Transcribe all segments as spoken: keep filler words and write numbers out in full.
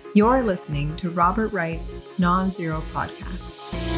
You're listening to Robert Wright's Non-Zero Podcast.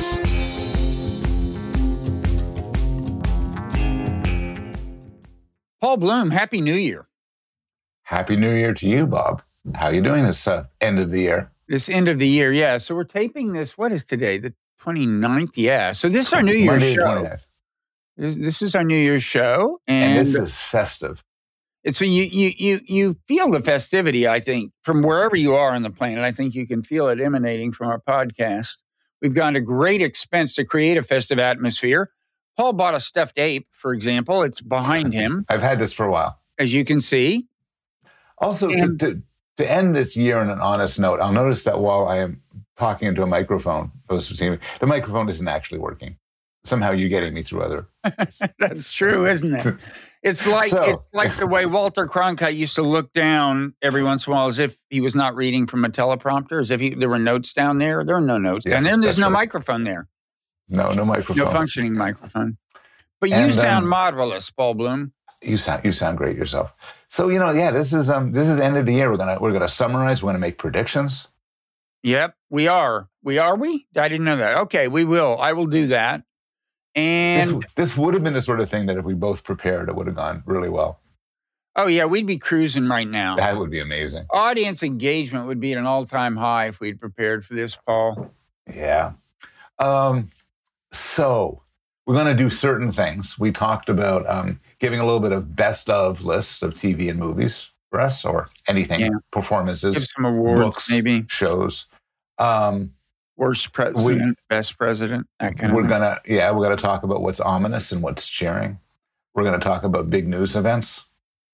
Paul Bloom, Happy New Year. Happy New Year to you, Bob. How are you doing this uh, end of the year? This end of the year, yeah. So we're taping this, what is today? The twenty-ninth? Yeah. So this is our New Year's Monday show. twentieth. This, this is our New Year's show. And, And this is festive. it's so you, you, you, you feel the festivity, I think, from wherever you are on the planet. I think you can feel it emanating from our podcast. We've gone to great expense to create a festive atmosphere. Paul bought a stuffed ape, for example. It's behind him, I've had this for a while. as you can see. Also, to, And- to, to end this year on an honest note, I'll notice that while I am talking into a microphone, those who see me, the microphone isn't actually working. Somehow you're getting me through other. That's true, isn't it? It's like So- it's like the way Walter Cronkite used to look down every once in a while as if he was not reading from a teleprompter, as if he, there were notes down there. There are no notes Yes, down there. And there's that's no right. microphone there. No, no microphone. No functioning microphone. But you And, sound um, marvelous, Paul Bloom. You sound you sound great yourself. So you know, yeah, this is um this is end of the year. We're gonna we're gonna summarize. We're gonna make predictions. Yep, we are. We are we? I didn't know that. Okay, we will. I will do that. This, And this would have been the sort of thing that if we both prepared, it would have gone really well. oh yeah, we'd be cruising right now. That would be amazing. Audience engagement would be at an all-time high if we'd prepared for this, Paul. Yeah. Um, so we're going to do certain things. We talked about um, giving a little bit of best of lists of T V and movies for us, or anything, Yeah. performances, Give some awards, books, maybe. shows. Um, Worst president, best president, that kind we're of thing. gonna, yeah, we're gonna talk about what's ominous and what's cheering. We're gonna talk about big news events.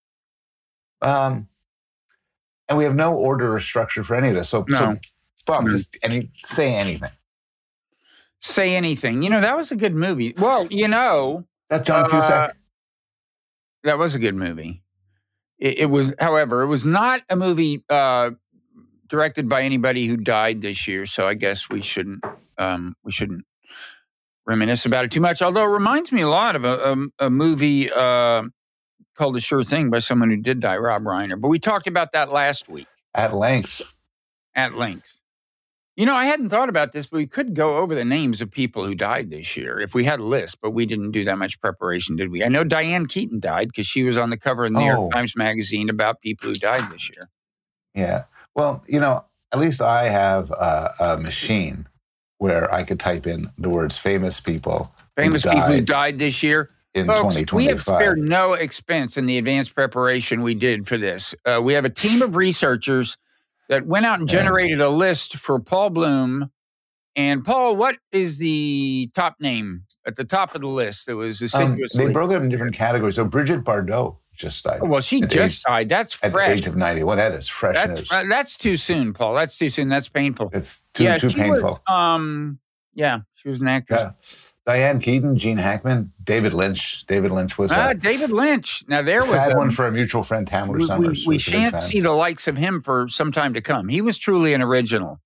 Um, and we have no order or structure for any of this. So, No. so Bob, No. just any say anything. Say anything. You know, that was a good movie. Well, you know, That John Uh, Cusack. that was a good movie. It, it was, however, it was not a movie uh, directed by anybody who died this year. So I guess we shouldn't um, we shouldn't reminisce about it too much. Although it reminds me a lot of a, a, a movie uh, called The Sure Thing by someone who did die, Rob Reiner. But we talked about that last week At length. at length. You know, I hadn't thought about this, but we could go over the names of people who died this year if we had a list, but we didn't do that much preparation, did we? I know Diane Keaton died because she was on the cover of the New Oh. York Times Magazine about people who died this year. Yeah. Well, you know, at least I have a, a machine where I could type in the words famous people Famous who people who died died this year. in Folks, twenty we twenty-five. have spared no expense in the advanced preparation we did for this. Uh, we have a team of researchers that went out and Yeah. generated a list for Paul Bloom. And Paul, what is the top name at the top of the list that was Um, assiduously? they broke it in different categories. So Bridget Bardot just died. Oh, well, she at just age- died. That's at the fresh. age of ninety-one. That is fresh That's news. uh, that's too soon, Paul. That's too soon. That's painful. It's too yeah, too she painful. Was, um, yeah, she was an actress. Yeah. Diane Keaton, Gene Hackman, David Lynch. David Lynch was Ah, a David Lynch. Now there was sad a, one for a mutual friend, Tamler we, Summers. we, we was a big shan't fan. see the likes of him for some time to come. He was truly an original.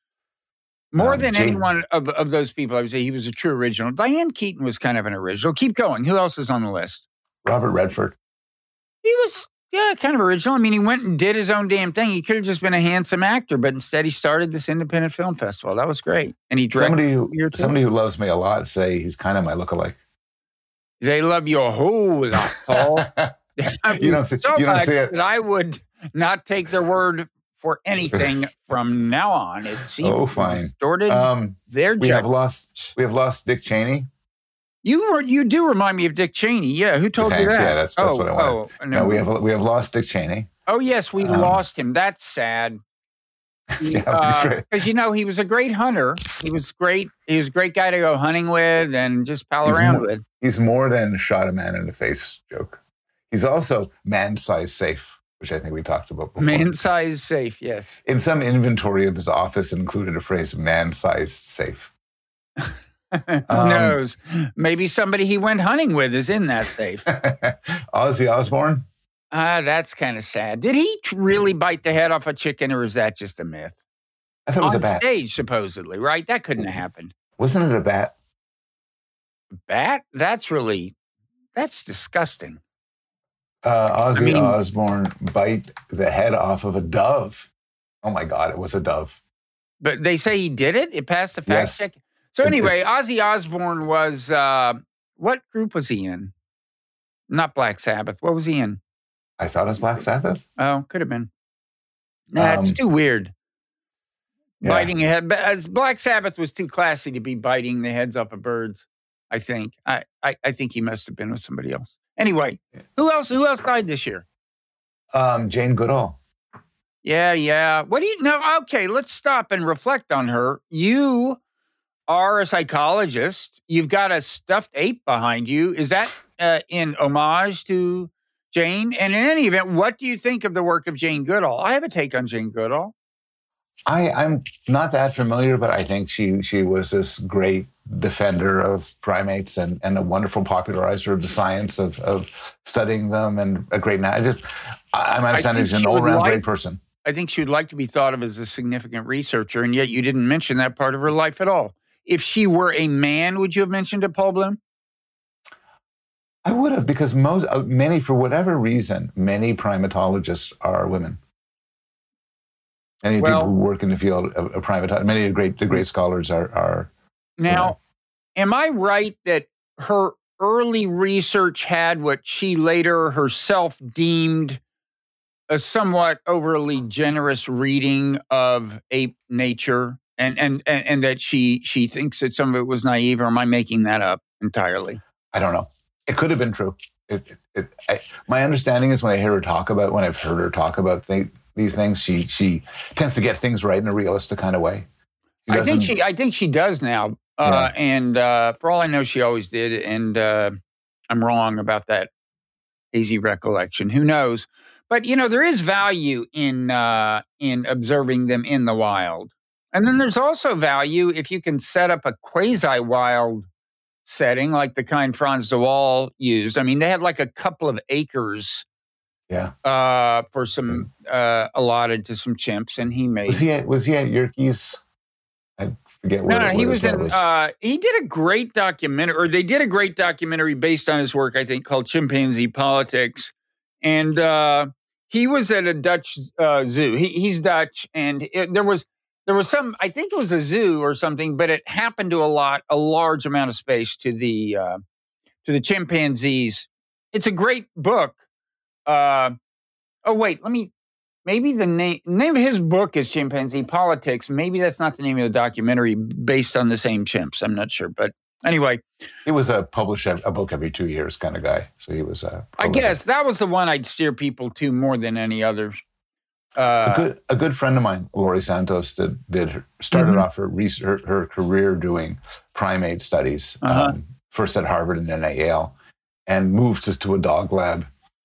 More Um, than Jane- any one of, of those people, I would say he was a true original. Diane Keaton was kind of an original. Keep going. Who else is on the list? Robert Redford. He was, yeah, kind of original. I mean, he went and did his own damn thing. He could have just been a handsome actor, but instead he started this independent film festival. That was great. And he directed Somebody who, year two. somebody who loves me a lot say he's kind of my lookalike. They love you a whole lot, Paul. You don't see- so you don't much see it. that I would not take their word for anything from now on. It seems Oh, fine. distorted. um, their we have judgment. lost. We have lost Dick Cheney. You were, you do remind me of Dick Cheney. Yeah, who told Thanks, you that? yeah, that's- that's oh, what I wanted. Oh, No, we have we have lost Dick Cheney. oh, yes, we Um, lost him. That's sad. Yeah, great. Because you know he was a great hunter. He was great. He was a great guy to go hunting with and just pal He's around more- with. He's more than shot a man in the face joke. He's also man-sized safe, which I think we talked about before. Man-sized safe. Yes. In some inventory of his office, included a phrase "man-sized safe." Who Um, knows? Maybe somebody he went hunting with is in that safe. Ozzy Osbourne. Ah, that's kind of sad. Did he t- really bite the head off a chicken, or is that just a myth? I thought it was On a bat. stage, supposedly, right? That couldn't have happened. Wasn't it a bat? Bat? That's really, that's disgusting. Uh, Ozzy I mean- Osbourne bite the head off of a dove. Oh my God, it was a dove. But they say he did it? It passed the fact Yes. check? So It- anyway, it- Ozzy Osbourne was, uh, what group was he in? Not Black Sabbath. What was he in? I thought it was Black Sabbath. Oh, could have been. Nah, it's Um, too weird. Yeah. Biting a head. but as Black Sabbath was too classy to be biting the heads off of birds, I think. I, I, I think he must have been with somebody else. Anyway, who else who else died this year? Um, Jane Goodall. Yeah, yeah. What do you know? Okay, let's stop and reflect on her. You are a psychologist. You've got a stuffed ape behind you. Is that uh, in homage to Jane? And in any event, what do you think of the work of Jane Goodall? I have a take on Jane Goodall. I, I'm not that familiar, but I think she she was this great defender of primates and, and a wonderful popularizer of the science of, of studying them and a great. I just I'm understanding she's an all around like, great person. I think she would like to be thought of as a significant researcher, and yet you didn't mention that part of her life at all. If she were a man, would you have mentioned it, Paul Bloom? I would have, because most uh, many, for whatever reason, many primatologists are women. Many well, people who work in the field of, of primatology, many of the great, the great scholars are. are now, am I right that her early research had what she later herself deemed a somewhat overly generous reading of ape nature, and and and, and that she she thinks that some of it was naive, or am I making that up entirely? I don't know. It could have been true. It, it, it, I, my understanding is when I hear her talk about, when I've heard her talk about th- these things, she she tends to get things right in a realistic kind of way. I think she I think she does now, uh, yeah. and uh, for all I know, she always did. And uh, I'm wrong about that hazy recollection. Who knows? But you know, there is value in uh, in observing them in the wild, and then there's also value if you can set up a quasi-wild setting like the kind Frans de Waal used. I mean, they had like a couple of acres. Yeah, uh, for some uh, allotted to some chimps, and he made. Was he at, was he at Yerkes? I forget where. No, no, he was in. Was. Uh, he did a great documentary, or they did a great documentary based on his work, I think, called Chimpanzee Politics, and uh, he was at a Dutch uh, zoo. He, he's Dutch, and it, there was there was some. I think it was a zoo or something, but it happened to allot a large amount of space to the uh, to the chimpanzees. It's a great book. Uh, oh, wait, let me, maybe the name, name of his book is Chimpanzee Politics. Maybe that's not the name of the documentary based on the same chimps. I'm not sure. But anyway. He was a publish a, a book every two years kind of guy. So he was a. I guess that was the one I'd steer people to more than any others. Uh, a, good, a good friend of mine, Lori Santos, did, did started mm-hmm. off her, research, her, her career doing primate studies, uh-huh. um, first at Harvard and then at Yale, and moved us to a dog lab.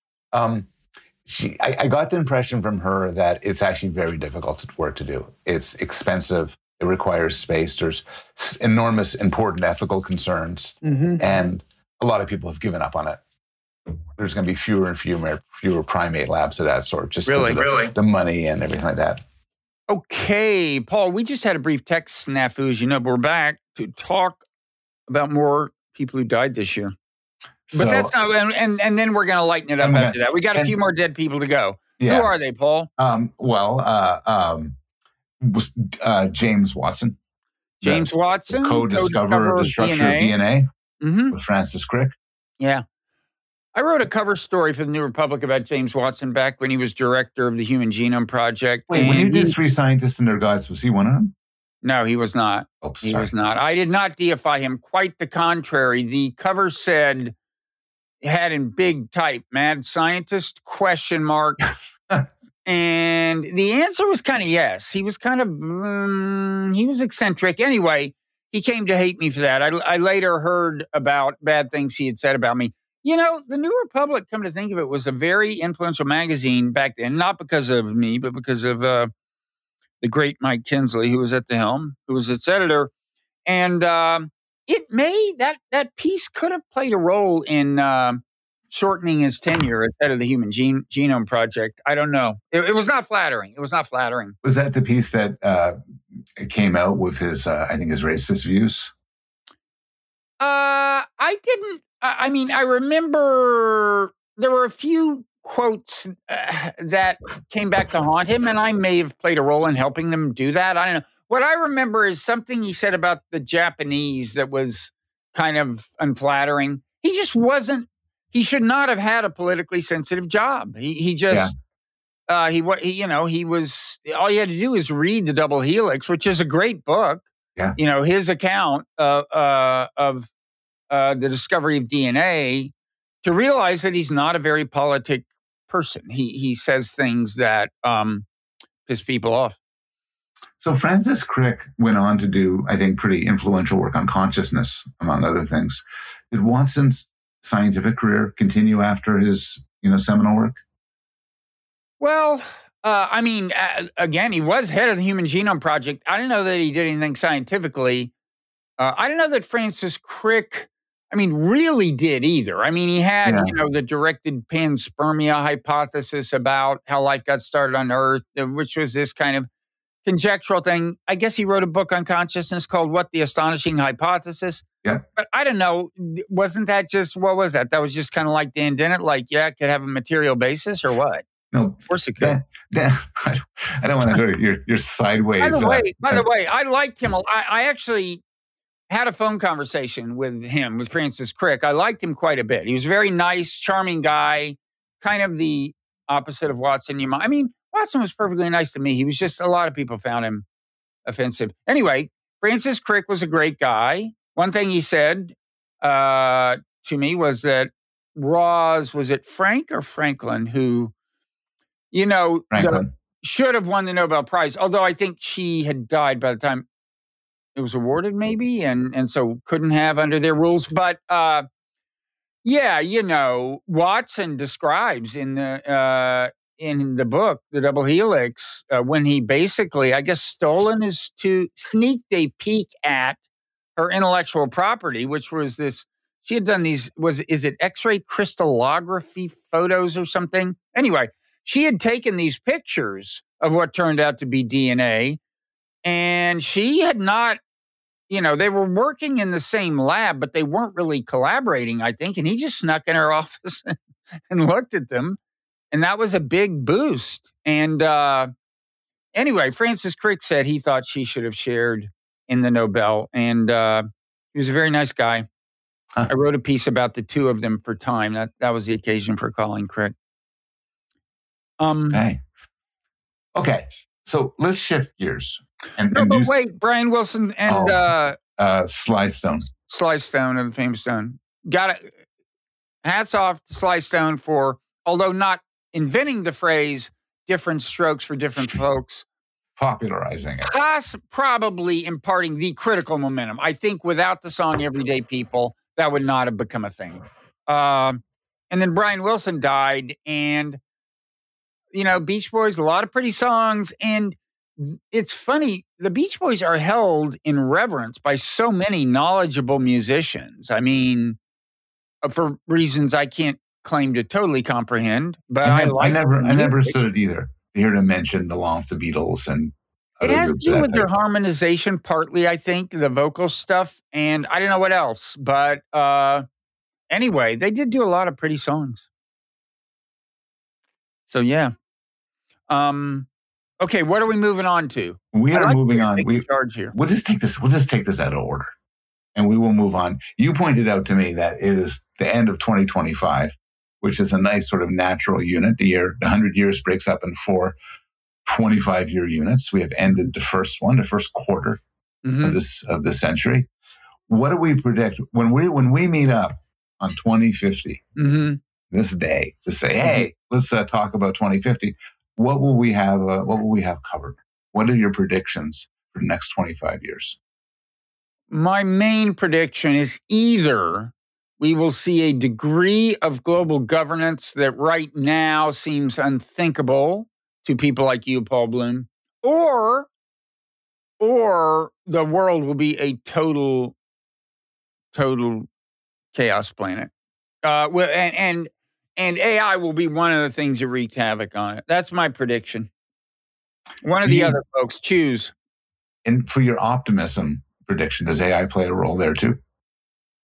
Um, she, I, I got the impression from her that it's actually very difficult work to do. It's expensive. It requires space. There's enormous, important ethical concerns, mm-hmm. and a lot of people have given up on it. There's going to be fewer and fewer, fewer primate labs of that sort, just really, because of really? the, the money and everything like that. Okay, Paul, we just had a brief tech snafu, as you know, but we're back to talk about more people who died this year. So, but that's not, and, and and then we're going to lighten it up okay. after that. We got a and, few more dead people to go. Yeah. Who are they, Paul? Um, well, uh, um, was uh, James Watson. James the, Co-Discoverer, the co-discoverer of the structure of D N A, mm-hmm. with Francis Crick. Yeah. I wrote a cover story for the New Republic about James Watson back when he was director of the Human Genome Project. Wait, when you did he, Three Scientists and Their Gods, was he one of them? No, he was not. Oh, he was not. I did not deify him. Quite the contrary. The cover said, had in big type, mad scientist, question mark. And the answer was kind of yes. He was kind of, um, he was eccentric. Anyway, he came to hate me for that. I, I later heard about bad things he had said about me. You know, the New Republic, come to think of it, was a very influential magazine back then, not because of me, but because of uh, the great Mike Kinsley, who was at the helm, who was its editor. And um, it may, that that piece could have played a role in uh, shortening his tenure as head of the Human Gene, Genome Project. I don't know. It, it was not flattering. It was not flattering. Was that the piece that uh, came out with his, uh, I think, his racist views? Uh, I didn't. I mean, I remember there were a few quotes uh, that came back to haunt him, and I may have played a role in helping them do that. I don't know. What I remember is something he said about the Japanese that was kind of unflattering. He just wasn't, he should not have had a politically sensitive job. He he just, yeah. uh, he, he, you know, he was, all you had to do is read The Double Helix, which is a great book. Yeah. You know, his account uh, uh, of uh, the discovery of D N A to realize that he's not a very politic person. He, he says things that um, piss people off. So Francis Crick went on to do, I think, pretty influential work on consciousness, among other things. Did Watson's scientific career continue after his, you know, seminal work? Well, uh, I mean, uh, again, he was head of the Human Genome Project. I don't know that he did anything scientifically. Uh, I don't know that Francis Crick, I mean, really did either. I mean, he had, yeah. you know, the directed panspermia hypothesis about how life got started on Earth, which was this kind of conjectural thing. I guess he wrote a book on consciousness called What the Astonishing Hypothesis. Yeah. But I don't know. Wasn't that just, what was that? That was just kind of like Dan Dennett, like, yeah, it could have a material basis or what? No. Of course it could. That, that, I don't want to sort of, you're, you're sideways. By the way, uh, by the way, I liked him. I, I actually had a phone conversation with him, with Francis Crick. I liked him quite a bit. He was a very nice, charming guy, kind of the opposite of Watson. You might, I mean, Watson was perfectly nice to me. He was just, a lot of people found him offensive. Anyway, Francis Crick was a great guy. One thing he said uh, to me was that Roz, was it Frank or Franklin, who, you know, the, should have won the Nobel Prize, although I think she had died by the time it was awarded, maybe, and, and so couldn't have under their rules. But uh, yeah, you know, Watson describes in the uh, in the book, The Double Helix, uh, when he basically, I guess, stolen his to sneaked a peek at her intellectual property, which was this, she had done these, was, is it X-ray crystallography photos or something? Anyway, she had taken these pictures of what turned out to be D N A, and she had not, you know, they were working in the same lab, but they weren't really collaborating, I think, and he just snuck in her office and looked at them. And that was a big boost. And uh, anyway, Francis Crick said he thought she should have shared in the Nobel. And uh, he was a very nice guy. Huh. I wrote a piece about the two of them for Time. That that was the occasion for calling Crick. Um, okay. Okay. So let's shift gears. And, no, and but do, wait, Brian Wilson and oh, uh, uh, Sly Stone. Sly Stone of the famous Stone. Got it. Hats off to Sly Stone for, although not inventing the phrase different strokes for different folks, popularizing it. Plus, probably imparting the critical momentum. I think without the song Everyday People, that would not have become a thing. Um, and then Brian Wilson died, and, you know, Beach Boys, a lot of pretty songs. And it's funny, the Beach Boys are held in reverence by so many knowledgeable musicians. I mean, for reasons I can't claim to totally comprehend, but I, I, like I never, I never understood it either. You heard him mentioned along with the Beatles, and it has to do with their harmonization, partly, I think, the vocal stuff, and I don't know what else. But uh, anyway, they did do a lot of pretty songs. So yeah. Um, okay, what are we moving on to? We are like moving on. We charge here. We'll just take this. We'll just take this out of order, and we will move on. You pointed out to me that it is the end of twenty twenty-five. Which is a nice sort of natural unit. The year, the hundred years breaks up in four twenty-five-year units. We have ended the first one, the first quarter mm-hmm. of this of the century. What do we predict when we when we meet up on twenty fifty? Mm-hmm. This day to say, hey, let's uh, talk about twenty fifty. What will we have? Uh, what will we have covered? What are your predictions for the next twenty-five years? My main prediction is either we will see a degree of global governance that right now seems unthinkable to people like you, Paul Bloom, or, or the world will be a total, total chaos planet. Uh, and, and, and A I will be one of the things that wreak havoc on it. That's my prediction. One of the yeah. other folks, choose. And for your optimism prediction, does A I play a role there too?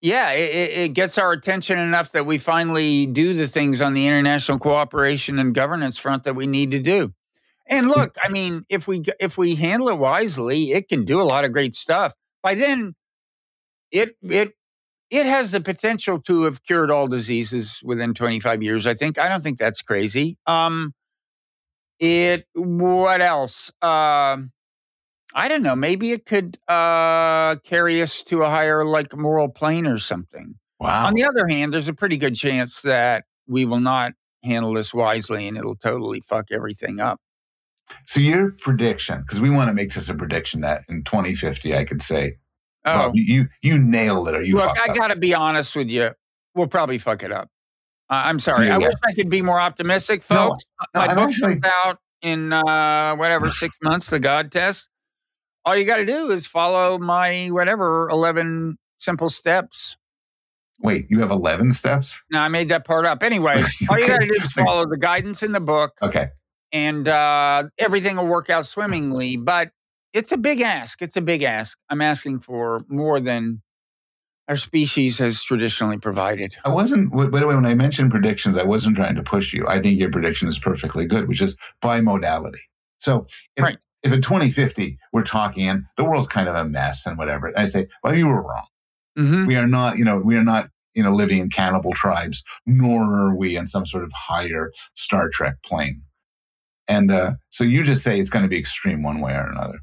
Yeah, it, it gets our attention enough that we finally do the things on the international cooperation and governance front that we need to do. And look, I mean, if we if we handle it wisely, it can do a lot of great stuff. By then, it it it has the potential to have cured all diseases within twenty-five years. I think. I don't think that's crazy. Um, it. What else? Um. I don't know. Maybe it could uh, carry us to a higher, like, moral plane or something. Wow. On the other hand, there's a pretty good chance that we will not handle this wisely, and it'll totally fuck everything up. So your prediction, because we want to make this a prediction that in twenty fifty, I could say, Oh, well, you you nailed it, or you look, fucked I up. got to be honest with you. We'll probably fuck it up. Uh, I'm sorry. Yeah, I yeah. wish I could be more optimistic, No, folks. no, My I'm book actually- comes out in uh, whatever six months. The God Test. All you got to do is follow my whatever eleven simple steps. Wait, you have eleven steps? No, I made that part up. Anyway, all you got to do is follow the guidance in the book, Okay. and uh, everything will work out swimmingly. But it's a big ask. It's a big ask. I'm asking for more than our species has traditionally provided. I wasn't, by the way, when I mentioned predictions, I wasn't trying to push you. I think your prediction is perfectly good, which is bimodality. So if, Right. if in twenty fifty, we're talking and the world's kind of a mess and whatever, and I say, well, you were wrong. Mm-hmm. We are not, you know, we are not, you know, living in cannibal tribes, nor are we in some sort of higher Star Trek plane. And uh, so you just say it's going to be extreme one way or another.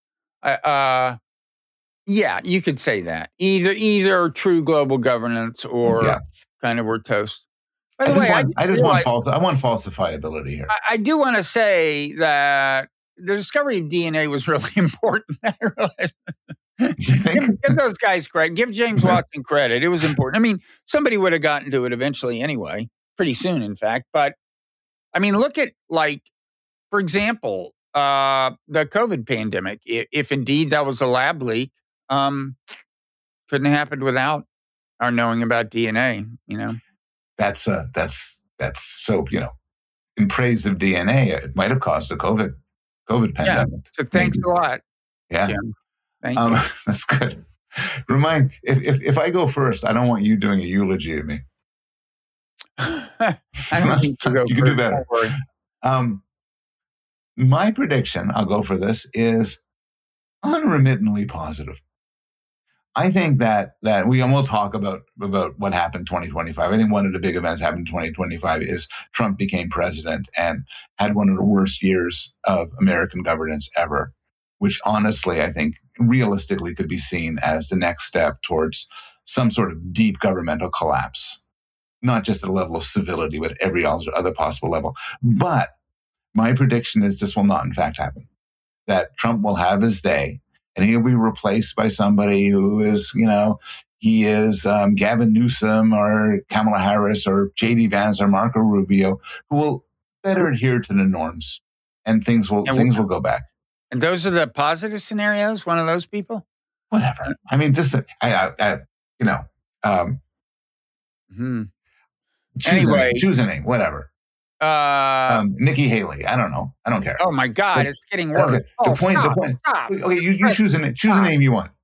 Uh, yeah, you could say that. Either either true global governance or Yeah. kind of we're toast. By I the just way, want, I, just realize- want false, I want falsifiability here. I, I do want to say that the discovery of D N A was really important. I realize. Do you think? Give, give those guys credit. Give James Watson credit. It was important. I mean, somebody would have gotten to it eventually anyway, pretty soon, in fact. But I mean, look at, like, for example, uh, the COVID pandemic. If, if indeed that was a lab leak, um, couldn't have happened without our knowing about D N A. You know, That's uh, that's that's so, you know, in praise of D N A, it might have caused a COVID COVID pandemic. so thanks Maybe. a lot, Yeah, Jim. Thank um, you. that's good. Remind if, if if I go first, I don't want you doing a eulogy of me. I don't think you go You can do first. better. Don't worry. Um, my prediction, I'll go for this, is unremittingly positive. I think that that we and we'll talk about about what happened in twenty twenty-five. I think one of the big events happened in twenty twenty-five is Trump became president and had one of the worst years of American governance ever, which honestly, I think realistically could be seen as the next step towards some sort of deep governmental collapse, not just at a level of civility, but every other possible level. But my prediction is this will not, in fact, happen. That Trump will have his day and he'll be replaced by somebody who is, you know, he is um, Gavin Newsom or Kamala Harris or J D Vance or Marco Rubio, who will better adhere to the norms, and things will And things will go back. And those are the positive scenarios. One of those people. Whatever. I mean, just I, I, I you know, um, Hmm. choose Anyway. a name, choose a name, whatever. Uh, Um, Nikki Haley. I don't know. I don't care. oh my God, but- it's getting Okay, worse. the Oh, point- the stop, point- stop. Okay, you, you Right. choose a name. Choose a Stop. name you want.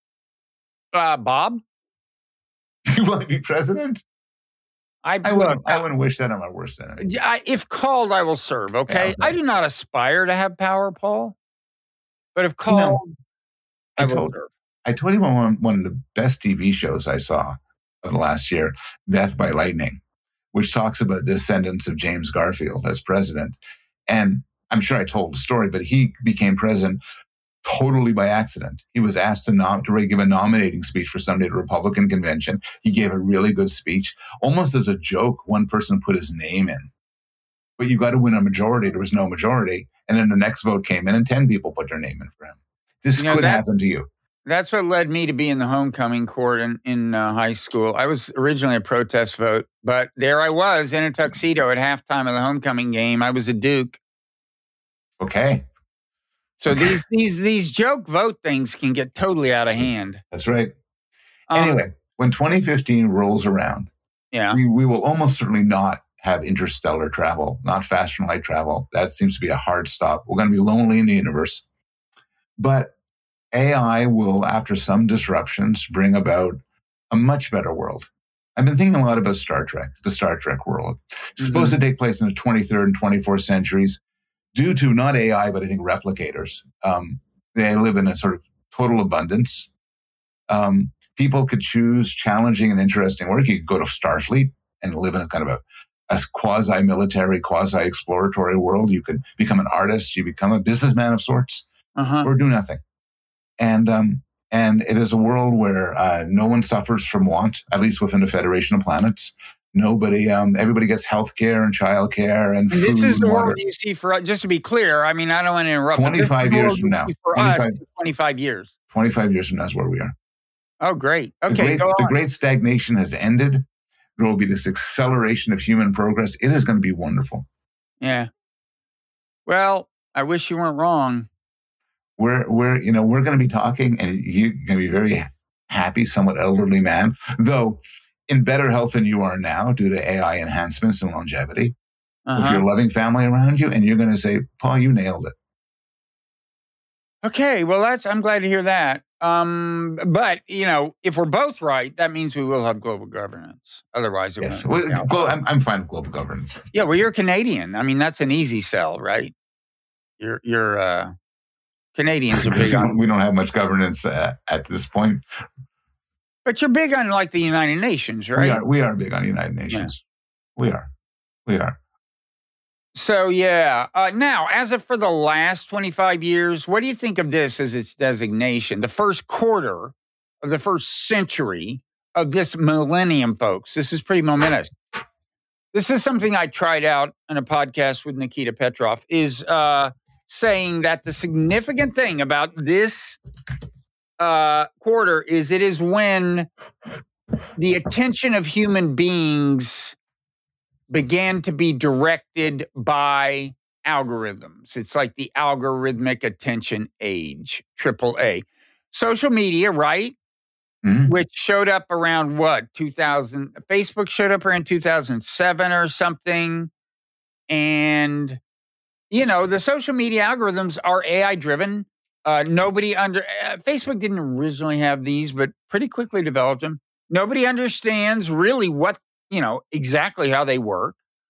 Uh, Bob, You want to be president? I, I look, wouldn't. I wouldn't wish that on my worst enemy. I, if called, I will serve. Okay? Yeah, okay. I do not aspire to have power, Paul. But if You called, know, I, I will told- serve. I told you one one of the best T V shows I saw of the last year, Death by Lightning, which talks about the descendants of James Garfield as president. And I'm sure I told the story, but he became president totally by accident. He was asked to, nom- to give a nominating speech for somebody at a Republican convention. He gave a really good speech. Almost as a joke, one person put his name in. But you got to win a majority. There was no majority. And then the next vote came in and ten people put their name in for him. This You know, could that- happen to you. That's what led me to be in the homecoming court in, in uh, high school. I was originally a protest vote, but there I was in a tuxedo at halftime of the homecoming game. I was a Duke. Okay. So these these these joke vote things can get totally out of hand. That's right. Um, Anyway, when twenty fifteen rolls around, yeah. we, we will almost certainly not have interstellar travel, not faster than light travel. That seems to be a hard stop. We're going to be lonely in the universe. But A I will, after some disruptions, bring about a much better world. I've been thinking a lot about Star Trek, the Star Trek world. It's mm-hmm. supposed to take place in the twenty-third and twenty-fourth centuries due to not A I, but I think replicators. Um, they live in a sort of total abundance. Um, people could choose challenging and interesting work. You could go to Starfleet and live in a kind of a, a quasi-military, quasi-exploratory world. You can become an artist. You become a businessman of sorts, uh-huh. or do nothing. And um, and it is a world where uh, no one suffers from want, at least within the Federation of Planets. Nobody, um, everybody gets health care and child care and, and food. This is the water. world you see for, just to be clear, I mean, I don't want to interrupt. twenty-five years from now. For us, twenty-five years. twenty-five years from now is where we are. Oh, great. Okay, the great, go on. The great stagnation has ended. There will be this acceleration of human progress. It is going to be wonderful. Yeah. Well, I wish you weren't wrong. We're, we're, you know, we're going to be talking, and you're going to be very happy, somewhat elderly man, though in better health than you are now due to A I enhancements and longevity. Uh-huh. With your loving family around you, and you're going to say, Paul, you nailed it. Okay, well, that's, I'm glad to hear that. Um, but, you know, if we're both right, that means we will have global governance. Otherwise, it yes. won't. Well, glo- I'm, I'm fine with global governance. Yeah, well, you're Canadian. I mean, that's an easy sell, right? You're, you're, uh, Canadians are big on. We don't have much governance uh, at this point. But you're big on, like, the United Nations, right? We are, we are big on the United Nations. Yeah. We are. We are. So, yeah. Uh, now, as of for the last twenty-five years, what do you think of this as its designation? The first quarter of the first century of this millennium, folks. This is pretty momentous. This is something I tried out on a podcast with Nikita Petrov, is uh, saying that the significant thing about this uh, quarter is it is when the attention of human beings began to be directed by algorithms. It's like the algorithmic attention age, triple A. Social media, right? Mm-hmm. Which showed up around what, two thousand? Facebook showed up around two thousand seven or something. And, you know, the social media algorithms are A I driven. Uh, nobody under, uh, Facebook didn't originally have these, but pretty quickly developed them. Nobody understands really what, you know, exactly how they work.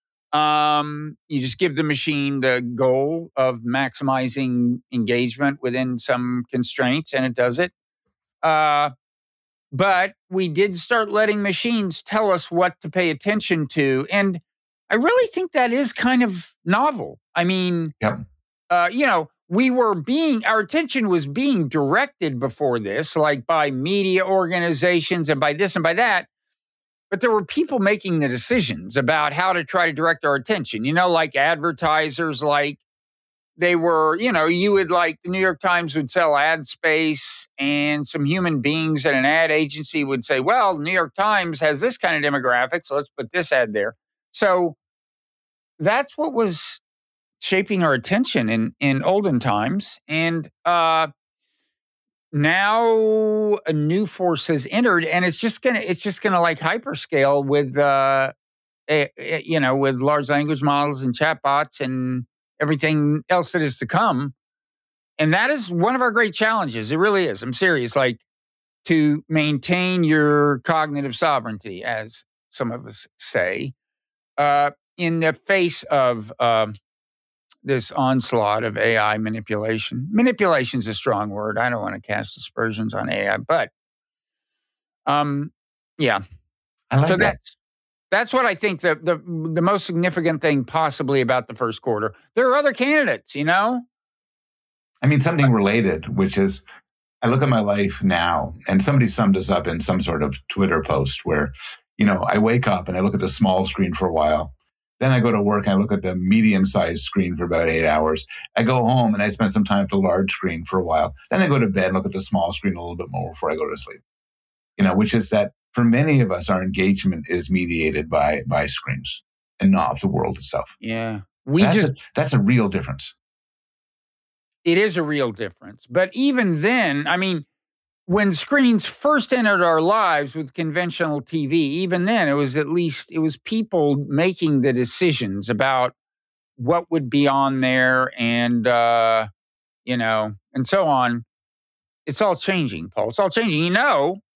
Um, you just give the machine the goal of maximizing engagement within some constraints, and it does it. Uh, but we did start letting machines tell us what to pay attention to. And I really think that is kind of novel. I mean, yep. uh, you know, we were being, our attention was being directed before this, like by media organizations and by this and by that. But there were people making the decisions about how to try to direct our attention, you know, like advertisers, like they were, you know, you would like the New York Times would sell ad space and some human beings at an ad agency would say, well, the New York Times has this kind of demographic, so let's put this ad there. So that's what was shaping our attention in, in olden times. And, uh, now a new force has entered, and it's just gonna it's just gonna like hyperscale with uh, a, a, you know with large language models and chatbots and everything else that is to come. And that is one of our great challenges. It really is. I'm serious. Like to maintain your cognitive sovereignty, as some of us say, uh, in the face of uh, this onslaught of A I manipulation. Manipulation is a strong word. I don't want to cast aspersions on A I, but um, yeah. I like so that. that's that's what I think the, the the most significant thing possibly about the first quarter. There are other candidates, you know. I mean, something related, which is, I look at my life now, and somebody summed this up in some sort of Twitter post where, you know, I wake up and I look at the small screen for a while. Then I go to work and I look at the medium-sized screen for about eight hours. I go home and I spend some time at the large screen for a while. Then I go to bed and look at the small screen a little bit more before I go to sleep. You know, which is that for many of us, our engagement is mediated by by screens and not the world itself. Yeah, we that's just a, that's a real difference. It is a real difference. But even then, I mean, when screens first entered our lives with conventional T V, even then it was at least, it was people making the decisions about what would be on there and, uh, you know, and so on. It's all changing, Paul. It's all changing. You know,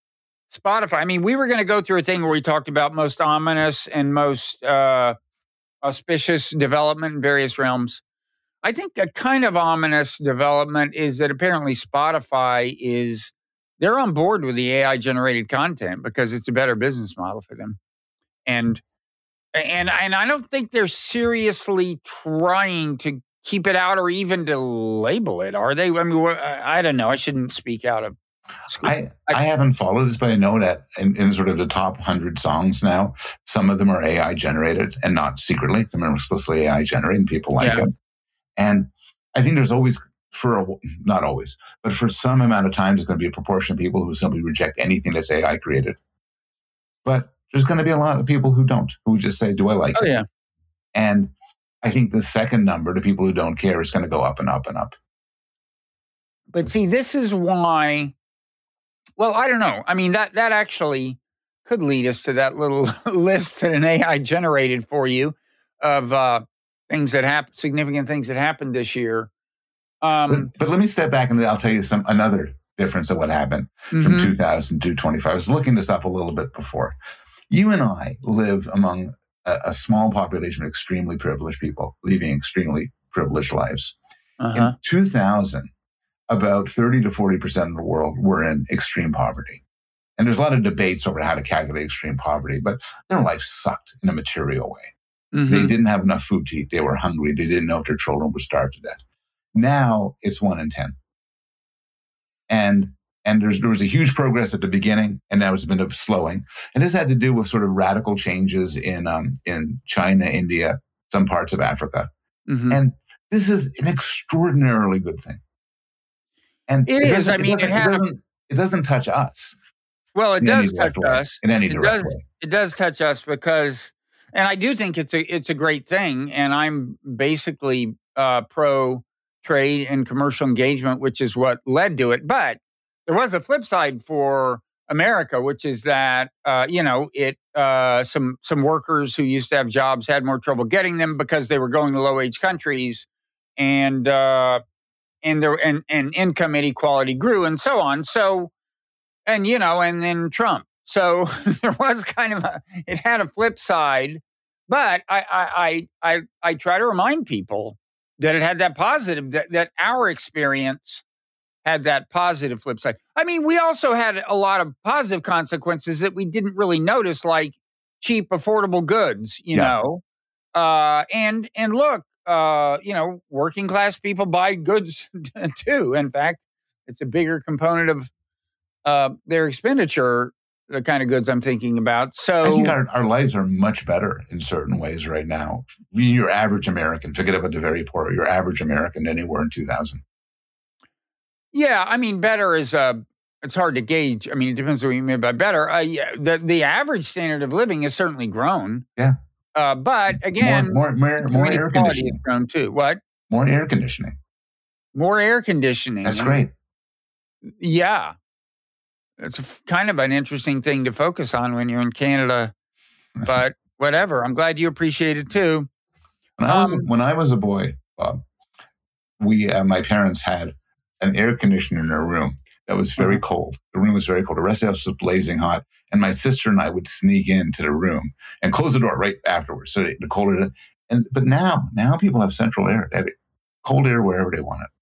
Spotify. I mean, we were going to go through a thing where we talked about most ominous and most uh, auspicious development in various realms. I think a kind of ominous development is that apparently Spotify is, they're on board with the A I generated content because it's a better business model for them. And and and I don't think they're seriously trying to keep it out or even to label it, are they? I mean, I don't know. I shouldn't speak out of school. I, I haven't followed this, but I know that in, in sort of the top one hundred songs now, some of them are A I generated and not secretly. Some are explicitly A I generated and people like Yeah. it. And I think there's always, for a, not always, but for some amount of time, there's going to be a proportion of people who simply reject anything that's A I created. But there's going to be a lot of people who don't, who just say, do I like Oh, it? yeah. And I think the second number, the people who don't care, is going to go up and up and up. But see, this is why, well, I don't know. I mean, that that actually could lead us to that little list that an A I generated for you of uh, things that happened, significant things that happened this year. Um, But, but let me step back and I'll tell you some another difference of what happened from mhm. two thousand to twenty-five. I was looking this up a little bit before. You and I live among a, a small population of extremely privileged people, living extremely privileged lives. Uh-huh. In two thousand, about thirty to forty percent of the world were in extreme poverty. And there's a lot of debates over how to calculate extreme poverty, but their life sucked in a material way. Mhm. They didn't have enough food to eat. They were hungry. They didn't know if their children would starve to death. Now it's one in ten. And and there's, there was a huge progress at the beginning, and now it's been a slowing. And this had to do with sort of radical changes in um, in China, India, some parts of Africa. Mhm. And this is an extraordinarily good thing. And It is. doesn't- I mean, it doesn't, had a- doesn't, it doesn't touch us Well, it in any does touch direct way. us. In any It direct does. way. It does touch us because, and I do think it's a it's a great thing. And I'm basically uh, pro trade and commercial engagement, which is what led to it. But there was a flip side for America, which is that uh, you know it uh, some some workers who used to have jobs had more trouble getting them because they were going to low wage countries, and uh, and there and and income inequality grew, and so on. So. And, you know, and then Trump. So there was kind of a, it had a flip side, but I, I, I, I, I try to remind people that it had that positive, that, that our experience had that positive flip side. I mean, we also had a lot of positive consequences that we didn't really notice, like cheap, affordable goods, you Yeah. know, uh, and, and look, uh, you know, working class people buy goods too. In fact, it's a bigger component of uh, their expenditure, the kind of goods I'm thinking about. So I think our, our lives are much better in certain ways right now. Your average American, forget about the very poor, your average American anywhere in two thousand. yeah, I mean, better is, uh, it's hard to gauge. I mean, it depends what you mean by better. Uh, yeah, the, the average standard of living has certainly grown. Yeah. Uh, but again, more, more, more, more air inequality conditioning. has grown too. What? More air conditioning. More air conditioning. That's great. Yeah. It's a f- kind of an interesting thing to focus on when you're in Canada, but whatever. I'm glad you appreciate it too. When I was Um, when I was a boy, Bob, we uh, my parents had an air conditioner in our room that was very Uh-huh. cold. The room was very cold. The rest of the house was blazing hot, and my sister and I would sneak into the room and close the door right afterwards. So the colder. And but now, now people have central air. They have cold air wherever they want it.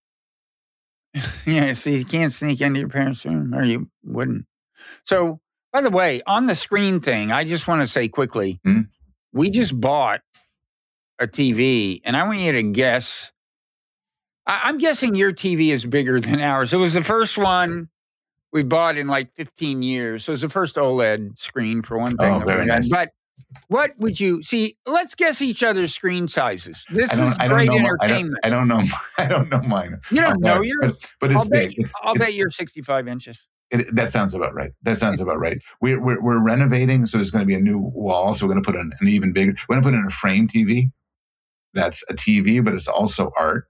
Yeah, see, you can't sneak into your parents' room, or you wouldn't. So, by the way, on the screen thing, I just want to say quickly, Hmm? we just bought a T V, and I want you to guess. I, I'm guessing your T V is bigger than ours. It was the first one we bought in like fifteen years. So it was the first OLED screen for one thing. Oh, that very we had. nice. But what would you see? Let's guess each other's screen sizes. This I don't. is I don't great know. my- I don't, entertainment. I don't know. I don't know mine. You don't off know heart, yours? but, but it's I'll bet. big. You, It's, I'll it's, bet you're sixty-five inches. It, that sounds about right. That sounds about right. We're, we're, we're renovating, so there's going to be a new wall. So we're going to put in an even bigger, we're going to put in a frame T V. That's a T V, but it's also art.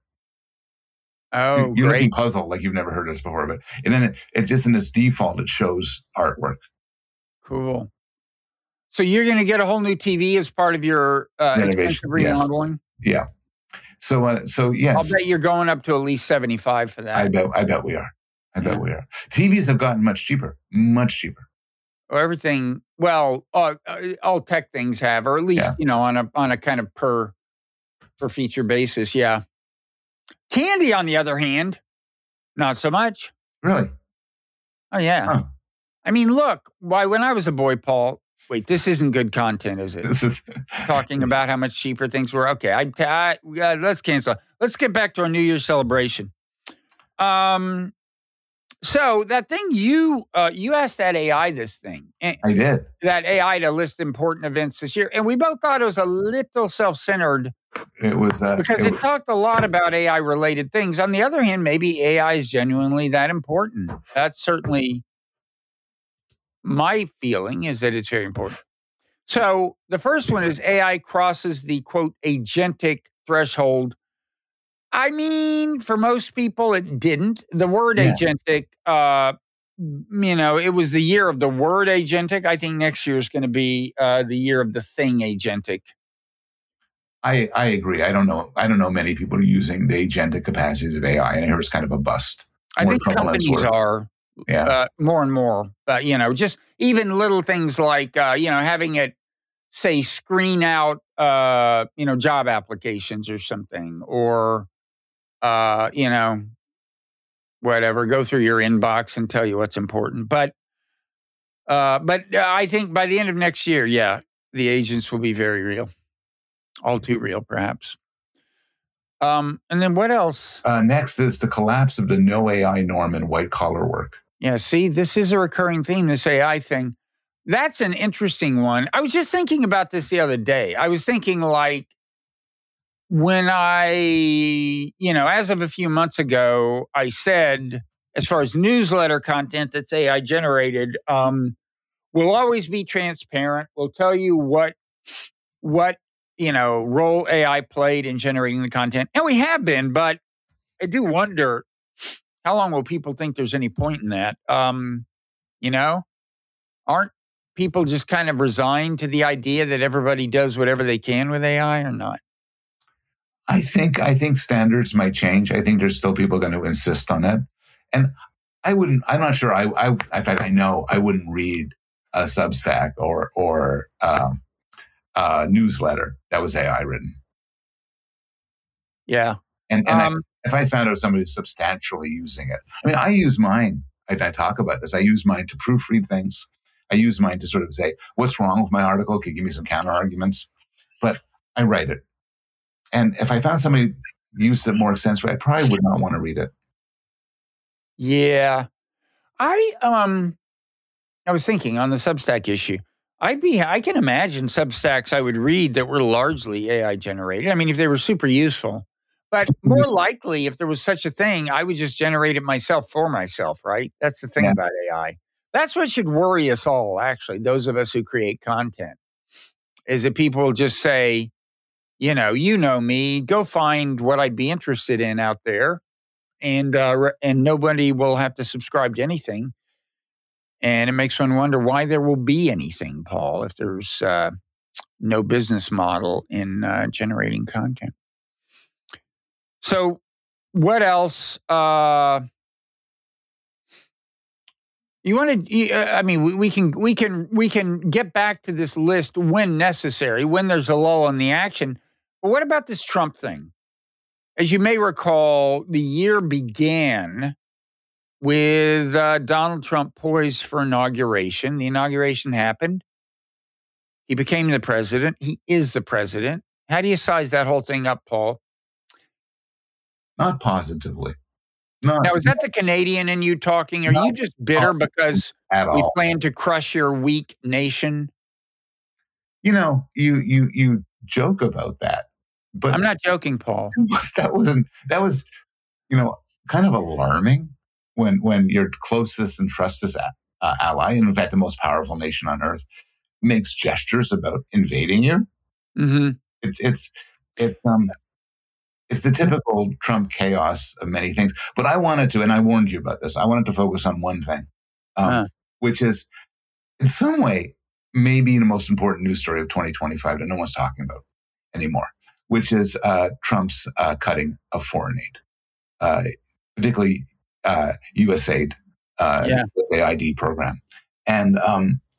Oh, You're great. looking puzzled like you've never heard this before. But and then it, it's just in this default, it shows artwork. Cool. So you're going to get a whole new T V as part of your uh, Renovation, expensive yes. remodeling? Yeah. So, uh, so I'll yes, bet you're going up to at least seventy-five for that. I bet, I bet we are. I bet Yeah. we are. T Vs have gotten much cheaper, much cheaper. Or everything, well, uh, all tech things have, or at least, Yeah. you know, on a on a kind of per per feature basis. Yeah. Candy, on the other hand, not so much. Really? Oh, yeah. Huh. I mean, look, why when I was a boy, Paul, wait, this isn't good content, is it? This is Talking about how much cheaper things were. Okay, I, I uh, let's cancel. Let's get back to our New Year's celebration. Um, so that thing you uh, you asked that A I this thing. I did. That A I to list important events this year, and we both thought it was a little self-centered. It was uh, Because it, it, talked a lot about A I related things. On the other hand, maybe A I is genuinely that important. That's certainly my feeling, is that it's very important. So the first one is A I crosses the, quote, agentic threshold. I mean, for most people, it didn't. The word Yeah. agentic, uh, you know, it was the year of the word agentic. I think next year is going to be uh, the year of the thing agentic. I, I agree. I don't know. I don't know many people using the agentic capacities of A I, and I hear it's kind of a bust. I More think prevalence companies work. are Yeah. uh, more and more, uh, you know, just even little things like, uh, you know, having it, say, screen out, uh, you know, job applications or something, or, uh, you know, whatever, go through your inbox and tell you what's important. But, uh, but uh, I think by the end of next year, yeah, the agents will be very real. All too real, perhaps. Um, and then what else? Uh, next is the collapse of the no A I norm in white collar work. Yeah, see, this is a recurring theme, this A I thing. That's an interesting one. I was just thinking about this the other day. I was thinking, like, when I, you know, as of a few months ago, I said, as far as newsletter content that's A I generated, um, we'll always be transparent. We'll tell you what, what, you know, role A I played in generating the content. And we have been, but I do wonder, how long will people think there's any point in that? Um, you know, aren't people just kind of resigned to the idea that everybody does whatever they can with A I or not? I think I think standards might change. I think there's still people going to insist on it, and I wouldn't. I'm not sure. I, I in fact, I know I wouldn't read a Substack or or um, a newsletter that was A I written. Yeah, and and um, I, if I found out somebody substantially using it, I mean, I use mine. I, I talk about this. I use mine to proofread things. I use mine to sort of say, what's wrong with my article? Can you give me some counter arguments? But I write it. And if I found somebody used it more extensively, I probably would not want to read it. Yeah. I um I was thinking on the Substack issue, I'd be I can imagine Substacks I would read that were largely A I generated. I mean, if they were super useful. But more likely, if there was such a thing, I would just generate it myself for myself, right? That's the thing Yeah. about A I. That's what should worry us all, actually, those of us who create content, is that people will just say, you know, you know me, go find what I'd be interested in out there, and uh, re- and nobody will have to subscribe to anything. And it makes one wonder why there will be anything, Paul, if there's uh, no business model in uh, generating content. So what else? Uh, you want to? I mean, we, we can we can we can get back to this list when necessary, when there's a lull in the action. But what about this Trump thing? As you may recall, the year began with uh, Donald Trump poised for inauguration. The inauguration happened. He became the president. He is the president. How do you size that whole thing up, Paul? Not positively. Not Now, is that the Canadian in you talking? Are No. you just bitter because at we all. plan to crush your weak nation? You know, you you you joke about that, but I'm not joking, Paul. that wasn't that was, you know, kind of alarming when when your closest and trusted uh, ally, and in fact the most powerful nation on earth, makes gestures about invading you. Mm-hmm. It's it's it's um it's the typical Trump chaos of many things. But I wanted to, and I warned you about this. I wanted to focus on one thing, um, Huh. which is in some way maybe the most important news story of twenty twenty-five that no one's talking about anymore, which is uh, Trump's uh, cutting of foreign aid, uh, particularly uh, U S aid, uh, Yeah. U S A I D program. And um,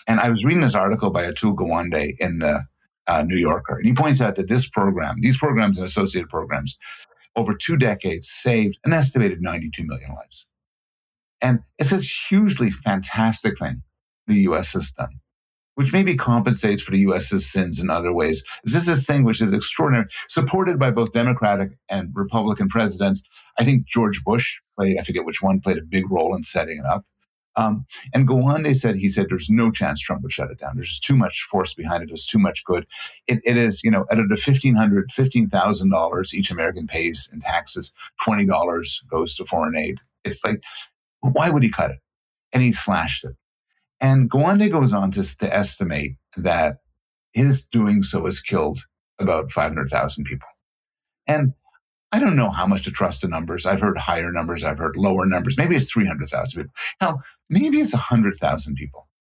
And I was reading this article by Atul Gawande in the uh, New Yorker, and he points out that this program, these programs and associated programs, over two decades saved an estimated ninety-two million lives. And it's this hugely fantastic thing the U S has done, which maybe compensates for the U S's sins in other ways. This is this thing which is extraordinary, supported by both Democratic and Republican presidents. I think George Bush played, I forget which one, played a big role in setting it up. Um, and Gawande said, he said, there's no chance Trump would shut it down. There's too much force behind it. There's too much good. It, it is, you know, out of the fifteen hundred dollars, fifteen thousand dollars each American pays in taxes, twenty dollars goes to foreign aid. It's like, why would he cut it? And he slashed it. And Gawande goes on to, to estimate that his doing so has killed about five hundred thousand people. And I don't know how much to trust the numbers. I've heard higher numbers. I've heard lower numbers. Maybe it's three hundred thousand people. Hell, maybe it's one hundred thousand people.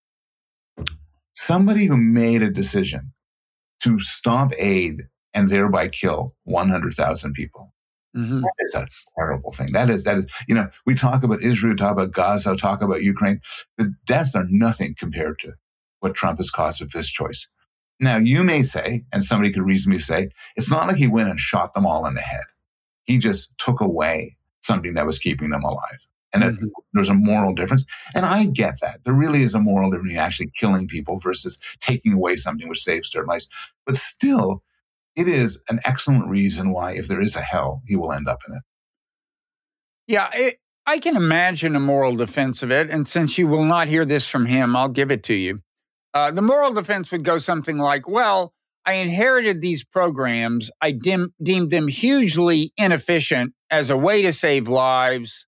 Somebody who made a decision to stop aid and thereby kill one hundred thousand people. Mm-hmm. That is a terrible thing. That is, that is, you know, we talk about Israel, talk about Gaza, talk about Ukraine. The deaths are nothing compared to what Trump has caused with this choice. Now, you may say, and somebody could reasonably say, it's not like he went and shot them all in the head. He just took away something that was keeping them alive. And mm-hmm. that there's a moral difference. And I get that. There really is a moral difference in actually killing people versus taking away something which saves their lives. But still, it is an excellent reason why, if there is a hell, he will end up in it. Yeah, it, I can imagine a moral defense of it. And since you will not hear this from him, I'll give it to you. Uh, the moral defense would go something like, well, I inherited these programs. I dim, deemed them hugely inefficient as a way to save lives.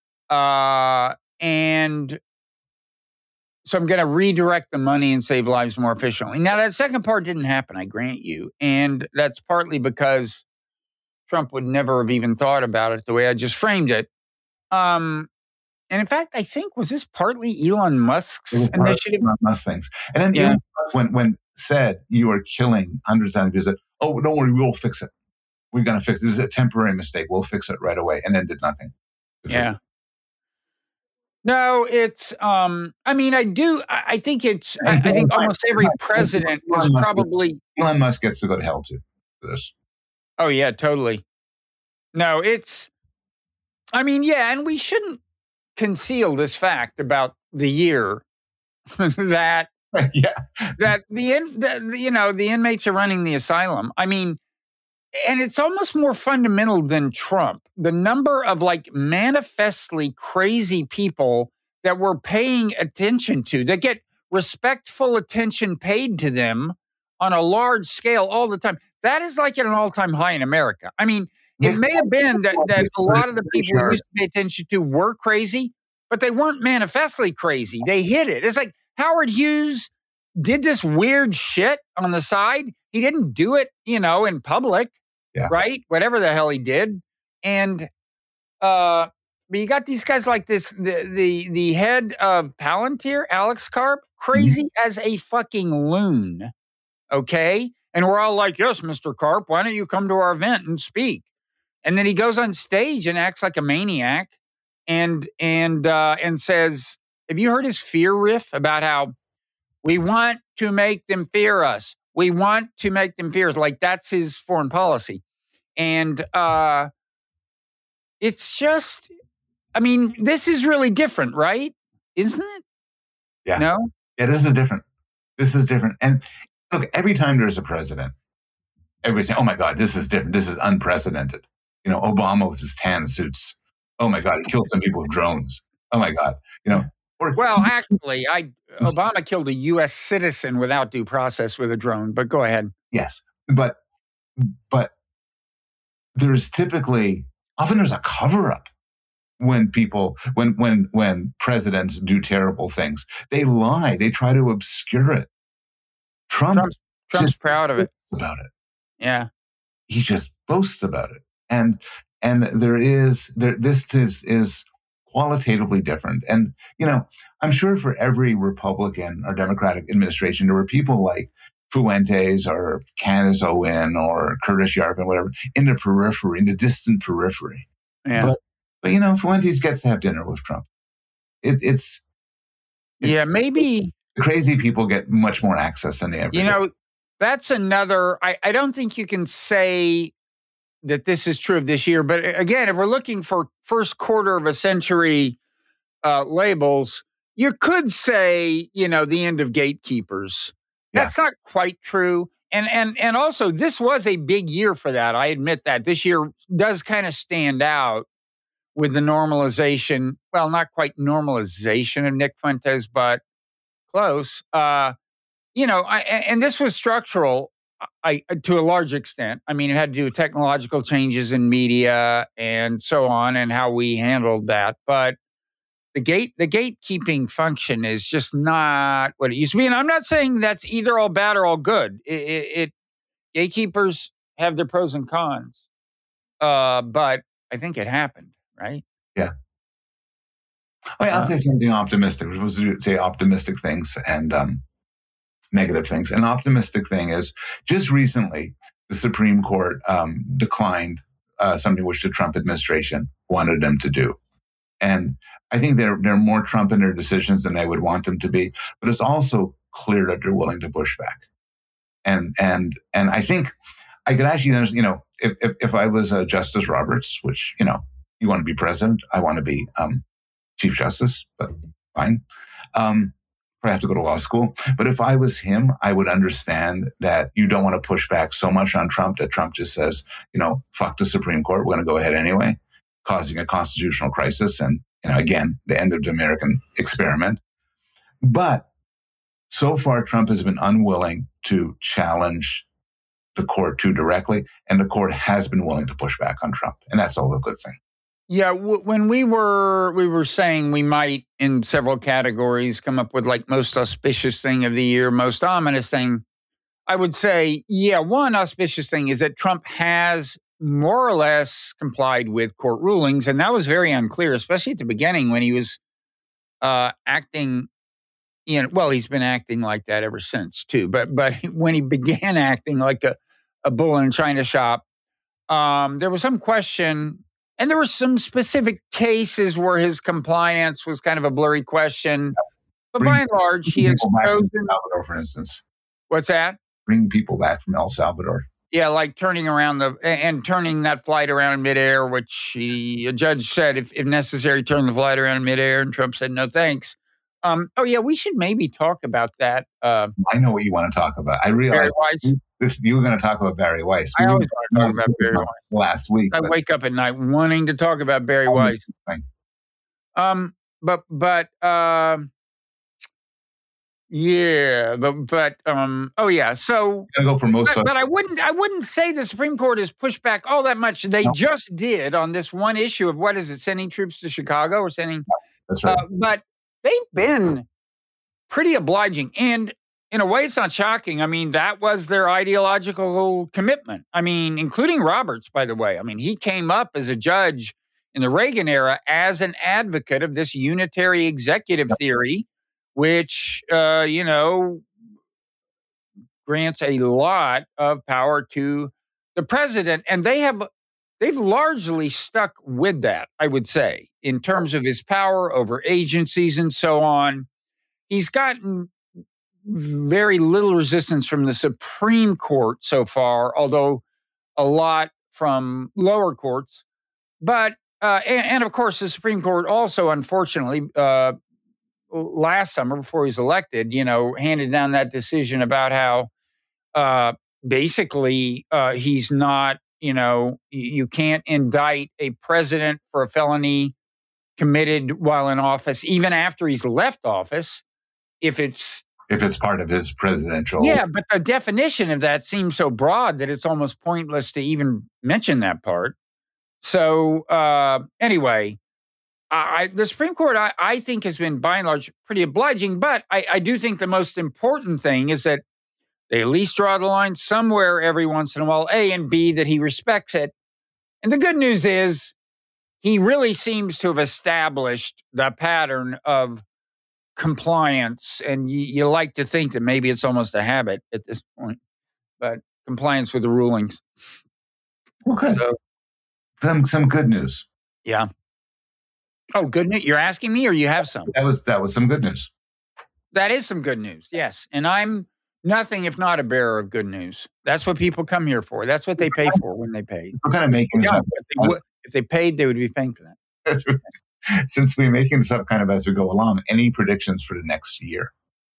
Uh, and so I'm going to redirect the money and save lives more efficiently. Now, that second part didn't happen, I grant you. And that's partly because Trump would never have even thought about it the way I just framed it. Um, and in fact, I think, was this partly Elon Musk's initiative? Elon Musk things. And then yeah. Elon Musk, when, when said you are killing hundreds of people, said, oh, don't worry, we'll fix it. We're going to fix it. This is a temporary mistake. We'll fix it right away. And then did nothing. Yeah. No, it's, um, I mean, I do, I, I think it's, I, I think almost every president was probably. Elon Musk gets to go to hell too for this. Oh, yeah, totally. No, it's, I mean, yeah, and we shouldn't conceal this fact about the year that, yeah, that the, in, the, you know, the inmates are running the asylum. I mean, and it's almost more fundamental than Trump. The number of like manifestly crazy people that we're paying attention to, that get respectful attention paid to them on a large scale all the time. That is like at an all-time high in America. I mean, it may have been that, that a lot of the people we used to pay attention to were crazy, but they weren't manifestly crazy. They hid it. It's like Howard Hughes did this weird shit on the side. He didn't do it, you know, in public. Yeah. Right? Whatever the hell he did. And uh, but you got these guys like this, the the the head of Palantir, Alex Karp, crazy mm-hmm. as a fucking loon. Okay? And we're all like, yes, Mister Karp, why don't you come to our event and speak? And then he goes on stage and acts like a maniac and and uh, and says, have you heard his fear riff about how we want to make them fear us? We want to make them fear us. Like that's his foreign policy. And uh, it's just, I mean, this is really different, right? Isn't it? Yeah. No? Yeah, this is different. This is different. And look, every time there's a president, everybody's saying, oh my God, this is different. This is unprecedented. You know, Obama with his tan suits. Oh my God, he killed some people with drones. Oh my God. You know, or, well, actually, I Obama killed a U S citizen without due process with a drone, but go ahead. Yes. But, but there's typically, often there's a cover-up when people, when, when, when presidents do terrible things. They lie. They try to obscure it. Trump Trump's, Trump's proud of it. About it. Yeah. He just boasts about it. And, and there is, there, this is, is qualitatively different. And, you know, I'm sure for every Republican or Democratic administration, there were people like Fuentes or Candace Owen or Curtis Yarvin, whatever, in the periphery, in the distant periphery. Yeah. But, but you know, Fuentes gets to have dinner with Trump. It, it's, it's, yeah, maybe, the crazy people get much more access than they ever You did. know, that's another, I, I don't think you can say that this is true of this year. But again, if we're looking for first quarter of a century uh, labels, you could say, you know, the end of gatekeepers. Yeah. That's not quite true. And and and also, this was a big year for that. I admit that. This year does kind of stand out with the normalization. Well, not quite normalization of Nick Fuentes, but close. Uh, you know, I, and this was structural, I to a large extent. I mean, it had to do with technological changes in media and so on, and how we handled that. But the gate, the gatekeeping function is just not what it used to be. And I'm not saying that's either all bad or all good. It, it, it gatekeepers have their pros and cons, uh, but I think it happened, right? Yeah. Oh, yeah, I'll Uh, say something optimistic. We're supposed to say optimistic things and um, negative things. An optimistic thing is just recently the Supreme Court um, declined uh, something which the Trump administration wanted them to do. And I think they're they're more Trump in their decisions than I would want them to be. But it's also clear that they're willing to push back. And and and I think I could actually understand, you know, if if, if I was uh, Justice Roberts, which, you know, you want to be president, I want to be um, Chief Justice, but fine. Um, I have to go to law school. But if I was him, I would understand that you don't want to push back so much on Trump that Trump just says, you know, fuck the Supreme Court, we're going to go ahead anyway, causing a constitutional crisis and, you know, again, the end of the American experiment. But so far, Trump has been unwilling to challenge the court too directly, and the court has been willing to push back on Trump, and that's all a good thing. Yeah, w- when we were we were saying we might, in several categories, come up with like most auspicious thing of the year, most ominous thing, I would say, yeah, one auspicious thing is that Trump has more or less complied with court rulings, and that was very unclear, especially at the beginning when he was uh, acting. You know, well, he's been acting like that ever since too. But but when he began acting like a, a bull in a china shop, um, there was some question. And there were some specific cases where his compliance was kind of a blurry question. But Bring, by and large, he has chosen... El Salvador, for instance. What's that? Bring people back from El Salvador. Yeah, like turning around the... And turning that flight around in midair, which he, a judge said, if, if necessary, turn the flight around in midair. And Trump said, no, thanks. Um, oh, yeah, we should maybe talk about that. Uh, I know what you want to talk about. I realized you, you were going to talk about Barry Weiss. I always want to talk about Barry Weiss. Last week. I wake up at night wanting to talk about Barry Weiss. Um, but, but, uh, yeah, but, but, um, oh yeah. So, I'm gonna go for most. But, but I wouldn't, I wouldn't say the Supreme Court has pushed back all that much. They no. just did on this one issue of what is it, sending troops to Chicago or sending, that's right. Uh, but they've been pretty obliging. And in a way, it's not shocking. I mean, that was their ideological commitment. I mean, including Roberts, by the way. I mean, he came up as a judge in the Reagan era as an advocate of this unitary executive theory, which, uh, you know, grants a lot of power to the president. And they have, they've largely stuck with that, I would say, in terms of his power over agencies and so on. He's gotten very little resistance from the Supreme Court so far, although a lot from lower courts. But, uh, and, and of course, the Supreme Court also, unfortunately, uh, last summer before he was elected, you know, handed down that decision about how uh, basically uh, he's not, you know, you can't indict a president for a felony committed while in office, even after he's left office, if it's if it's part of his presidential. Yeah, but the definition of that seems so broad that it's almost pointless to even mention that part. So uh, anyway, I, the Supreme Court, I, I think, has been by and large pretty obliging. But I, I do think the most important thing is that they at least draw the line somewhere every once in a while, A, and B, that he respects it. And the good news is he really seems to have established the pattern of compliance, and you, you like to think that maybe it's almost a habit at this point, but compliance with the rulings. Okay. So, some some good news. Yeah. Oh, good news. You're asking me, or you have some? That was that was some good news. That is some good news, yes. And I'm nothing if not a bearer of good news. That's what people come here for. That's what they pay for when they pay. We're kind of making this Yeah, up. if, they would, if they paid, they would be paying for that. Since we're making this up kind of as we go along, any predictions for the next year?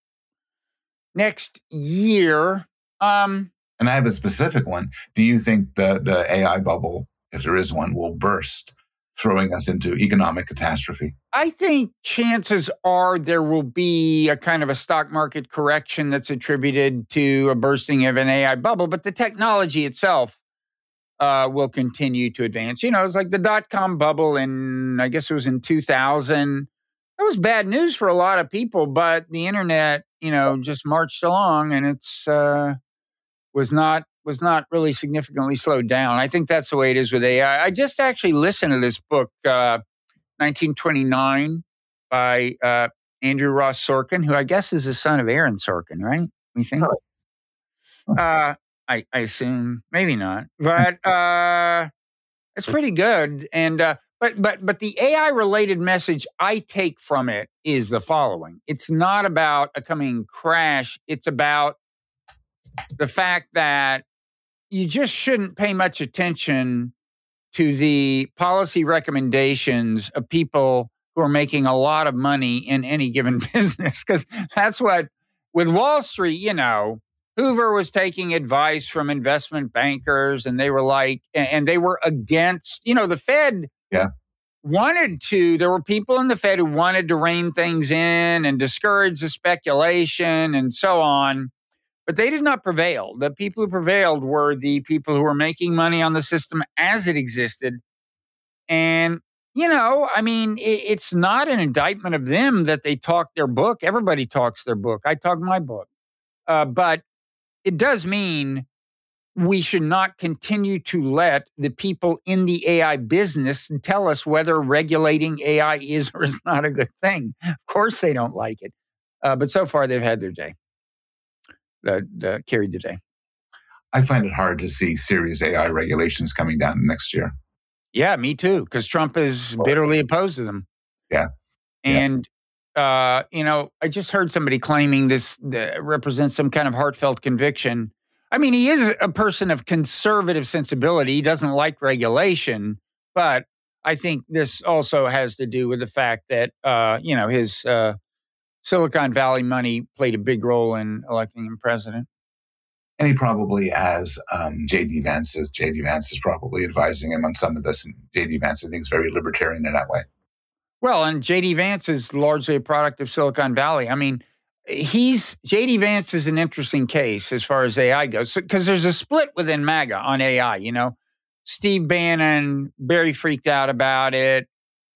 Next year, um, and I have a specific one. Do you think the the A I bubble, if there is one, will burst, throwing us into economic catastrophe? I think chances are there will be a kind of a stock market correction that's attributed to a bursting of an A I bubble, but the technology itself uh, will continue to advance. You know, it's like the dot-com bubble in, I guess it was in two thousand. That was bad news for a lot of people, but the internet, you know, just marched along, and it's uh, was not was not really significantly slowed down. I think that's the way it is with A I. I just actually listened to this book, uh, nineteen twenty-nine, by uh, Andrew Ross Sorkin, who I guess is the son of Aaron Sorkin, right? We think. Uh, I, I assume maybe not, but uh, it's pretty good. And uh, but but but the A I related message I take from it is the following: it's not about a coming crash. It's about the fact that you just shouldn't pay much attention to the policy recommendations of people who are making a lot of money in any given business, because that's what, with Wall Street, you know, Hoover was taking advice from investment bankers, and they were like, and they were against, you know, the Fed yeah. wanted to, there were people in the Fed who wanted to rein things in and discourage the speculation and so on. But they did not prevail. The people who prevailed were the people who were making money on the system as it existed. And, you know, I mean, it, it's not an indictment of them that they talk their book. Everybody talks their book. I talk my book. Uh, but it does mean we should not continue to let the people in the A I business tell us whether regulating A I is or is not a good thing. Of course, they don't like it. Uh, but so far, they've had their day. Uh, uh, carried today. I find it hard to see serious A I regulations coming down next year. Yeah, me too, because Trump is bitterly opposed to them. Yeah. And, yeah. Uh, you know, I just heard somebody claiming this uh, represents some kind of heartfelt conviction. I mean, he is a person of conservative sensibility. He doesn't like regulation, but I think this also has to do with the fact that, uh, you know, his uh, Silicon Valley money played a big role in electing him president. And he probably has um, J D Vance. J D Vance is probably advising him on some of this. And J D Vance, I think, is very libertarian in that way. Well, and J D Vance is largely a product of Silicon Valley. I mean, he's J D Vance is an interesting case as far as A I goes, because so, there's a split within MAGA on A I. You know, Steve Bannon, very freaked out about it.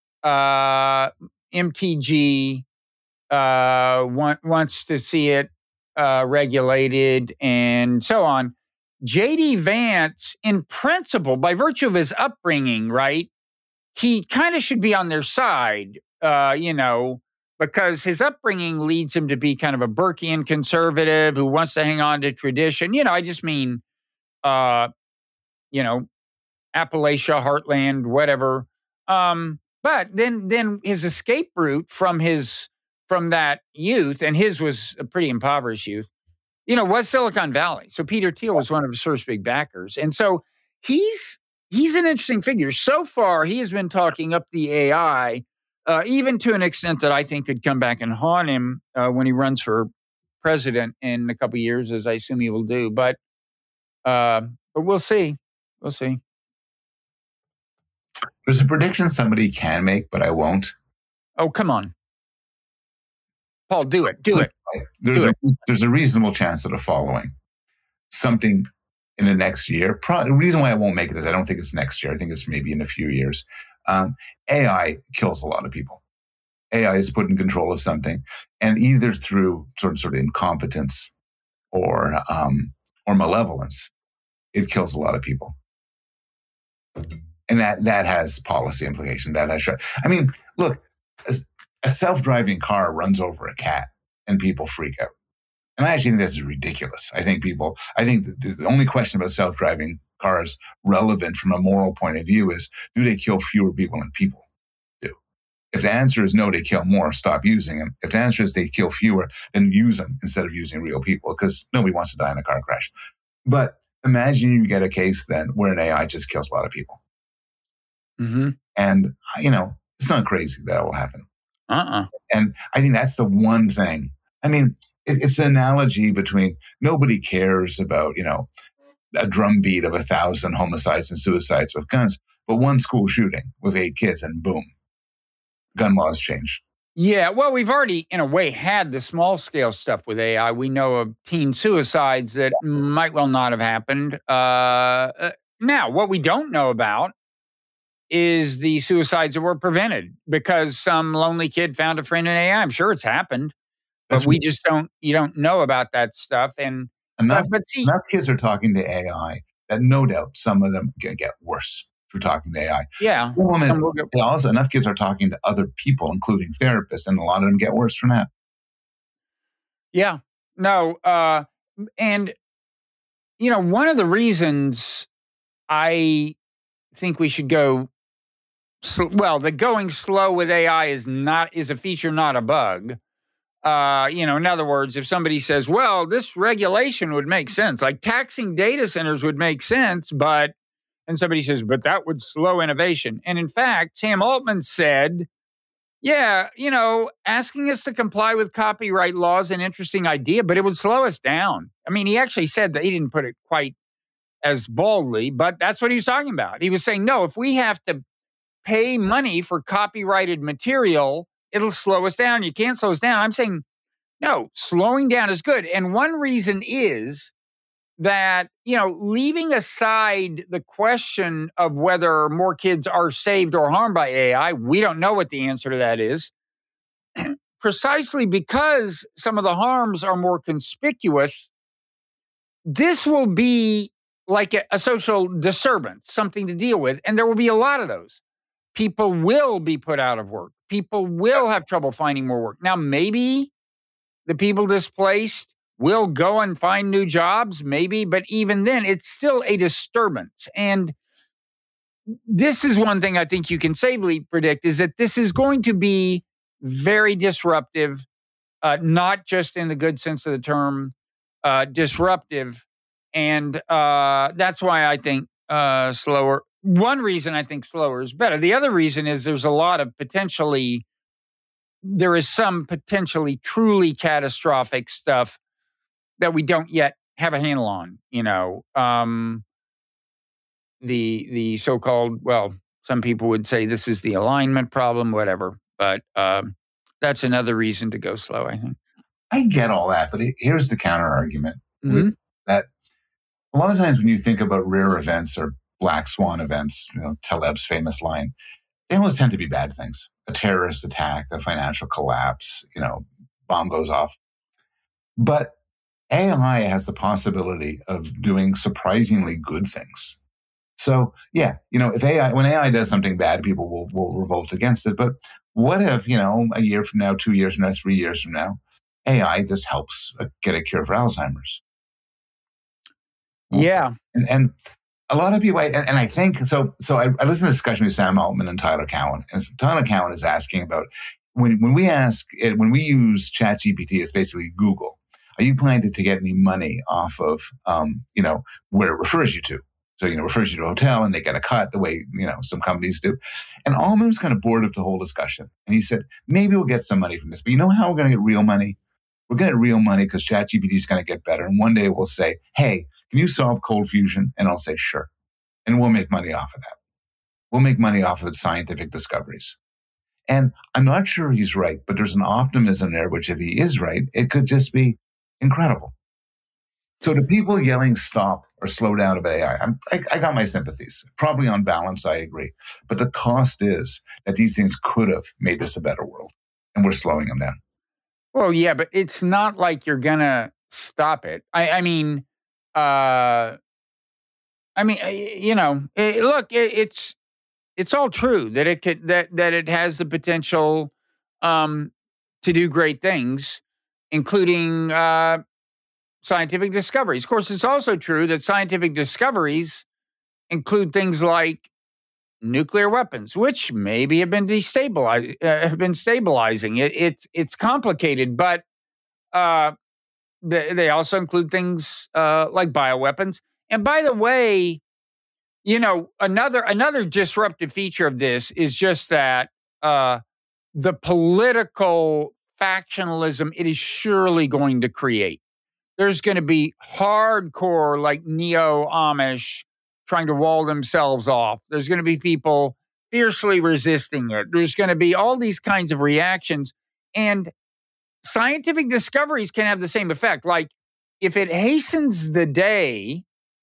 Uh, M T G uh, want, wants to see it uh, regulated and so on. J D Vance, in principle, by virtue of his upbringing, right, he kind of should be on their side, uh, you know, because his upbringing leads him to be kind of a Burkean conservative who wants to hang on to tradition. You know, I just mean, uh, you know, Appalachia, Heartland, whatever. Um, but then, then his escape route from his from that youth, and his was a pretty impoverished youth, you know, was Silicon Valley. So Peter Thiel was one of his first big backers, and so he's he's an interesting figure. So far, he has been talking up the A I. Uh, even to an extent that I think could come back and haunt him uh, when he runs for president in a couple of years, as I assume he will do. But uh, but we'll see. We'll see. There's a prediction somebody can make, but I won't. Oh, come on. Paul, do it. Do it. There's, do a, it. there's a reasonable chance of the following. Something in the next year. Pro- the reason why I won't make it is I don't think it's next year. I think it's maybe in a few years. Um, A I kills a lot of people. A I is put in control of something, and either through sort of, sort of incompetence or um, or malevolence, it kills a lot of people, and that that has policy implication. That has, I mean, look, a, a self-driving car runs over a cat, and people freak out. And I actually think this is ridiculous. I think people. I think the, the only question about self-driving cars relevant from a moral point of view is, do they kill fewer people than people do? If the answer is no, they kill more, stop using them. If the answer is they kill fewer, then use them instead of using real people, because nobody wants to die in a car crash. But imagine you get a case then where an A I just kills a lot of people. Mm-hmm. And, you know, it's not crazy that will happen. Uh-uh. And I think that's the one thing. I mean, it, it's an analogy between nobody cares about, you know, a drumbeat of a thousand homicides and suicides with guns, but one school shooting with eight kids and boom, gun laws change. Yeah, well, we've already, in a way, had the small-scale stuff with A I. We know of teen suicides that might well not have happened. Uh, now, what we don't know about is the suicides that were prevented because some lonely kid found a friend in A I. I'm sure it's happened, but That's we just don't, you don't know about that stuff. And enough, uh, but see, enough kids are talking to A I that no doubt some of them can get worse through talking to A I. Yeah. The problem is get- also enough kids are talking to other people, including therapists, and a lot of them get worse from that. Yeah. No. Uh, and, you know, one of the reasons I think we should go So, well, the going slow with A I is not is a feature, not a bug. Uh, you know, in other words, if somebody says, "Well, this regulation would make sense, like taxing data centers would make sense," but and somebody says, "But that would slow innovation." And in fact, Sam Altman said, "Yeah, you know, asking us to comply with copyright laws is an interesting idea, but it would slow us down." I mean, he actually said that he didn't put it quite as boldly, but that's what he was talking about. He was saying, "No, if we have to pay money for copyrighted material, it'll slow us down. You can't slow us down." I'm saying, no, slowing down is good. And one reason is that, you know, leaving aside the question of whether more kids are saved or harmed by A I, we don't know what the answer to that is. Precisely because some of the harms are more conspicuous, this will be like a, a social disturbance, something to deal with. And there will be a lot of those. People will be put out of work. People will have trouble finding more work. Now, maybe the people displaced will go and find new jobs, maybe, but even then, it's still a disturbance. And this is one thing I think you can safely predict, is that this is going to be very disruptive, uh, not just in the good sense of the term, uh, disruptive. And uh, that's why I think uh, slower. One reason I think slower is better. The other reason is there's a lot of potentially, there is some potentially truly catastrophic stuff that we don't yet have a handle on. You know, um, the the so-called, well, some people would say this is the alignment problem, whatever. But um, that's another reason to go slow, I think. I get all that, but here's the counter argument Mm-hmm. with that. A lot of times when you think about rare events or black swan events, you know, Taleb's famous line, they always tend to be bad things. A terrorist attack, a financial collapse, you know, bomb goes off. But A I has the possibility of doing surprisingly good things. So, yeah, you know, if A I, when A I does something bad, people will, will revolt against it. But what if, you know, a year from now, two years from now, three years from now, A I just helps get a cure for Alzheimer's? Yeah. And, and a lot of people, and, and I think, so So I, I listened to a discussion with Sam Altman and Tyler Cowen. And Tyler Cowen is asking about, when, when we ask, when we use ChatGPT, it's basically Google. Are you planning to get any money off of, um, you know, where it refers you to? So, you know, refers you to a hotel and they get a cut the way, you know, some companies do. And Altman was kind of bored of the whole discussion. And he said, maybe we'll get some money from this. But you know how we're going to get real money? We're going to get real money because ChatGPT is going to get better. And one day we'll say, hey, can you solve cold fusion? And I'll say, sure. And we'll make money off of that. We'll make money off of its scientific discoveries. And I'm not sure he's right, but there's an optimism there, which if he is right, it could just be incredible. So to people yelling stop or slow down about A I, I'm, I, I got my sympathies. Probably on balance, I agree. But the cost is that these things could have made this a better world, and we're slowing them down. Well, yeah, but it's not like you're going to stop it. I, I mean, uh, I mean, you know, it, look, it, it's it's all true that it could that that it has the potential um, to do great things, including uh, scientific discoveries. Of course, it's also true that scientific discoveries include things like nuclear weapons, which maybe have been destabilizing, uh, have been stabilizing. It, it's it's complicated, but uh, they, they also include things uh, like bioweapons. And by the way, you know, another another disruptive feature of this is just that uh, the political factionalism it is surely going to create. There's going to be hardcore, like neo-Amish, trying to wall themselves off. There's going to be people fiercely resisting it. There's going to be all these kinds of reactions. And scientific discoveries can have the same effect. Like, if it hastens the day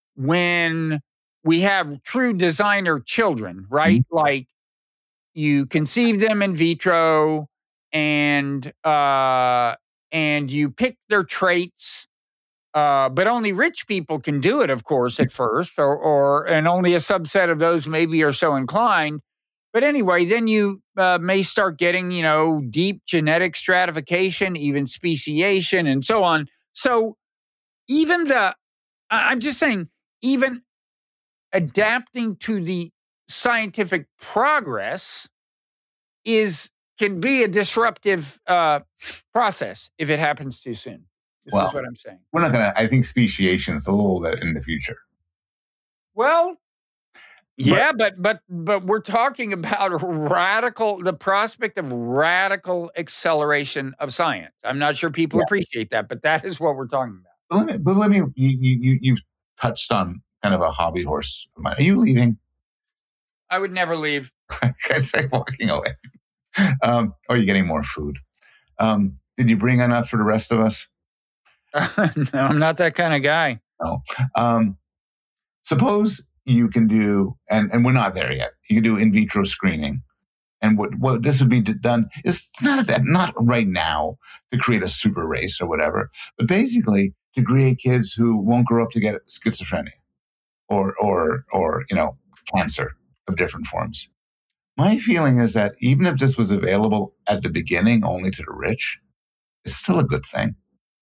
when we have true designer children, right? Mm-hmm. Like, you conceive them in vitro and uh, and you pick their traits. Uh, but only rich people can do it, of course, at first, or, or and only a subset of those maybe are so inclined. But anyway, then you uh, may start getting, you know, deep genetic stratification, even speciation, and so on. So even the, I'm just saying, even adapting to the scientific progress is can be a disruptive uh, process if it happens too soon. This well, is what I'm saying. We're not going to, I think speciation is a little bit in the future. Well, yeah, but, but, but, but we're talking about radical, the prospect of radical acceleration of science. I'm not sure people yeah. appreciate that, but that is what we're talking about. But let me, but let me you, you, you've touched on kind of a hobby horse of mine. Are you leaving? I would never leave. I say walking away. Um, or are you getting more food? Um, did you bring enough for the rest of us? No, I'm not that kind of guy. No. Um, suppose you can do, and, and we're not there yet. You can do in vitro screening, and what what this would be done is not that not right now to create a super race or whatever, but basically to create kids who won't grow up to get schizophrenia or or or you know cancer of different forms. My feeling is that even if this was available at the beginning only to the rich, it's still a good thing.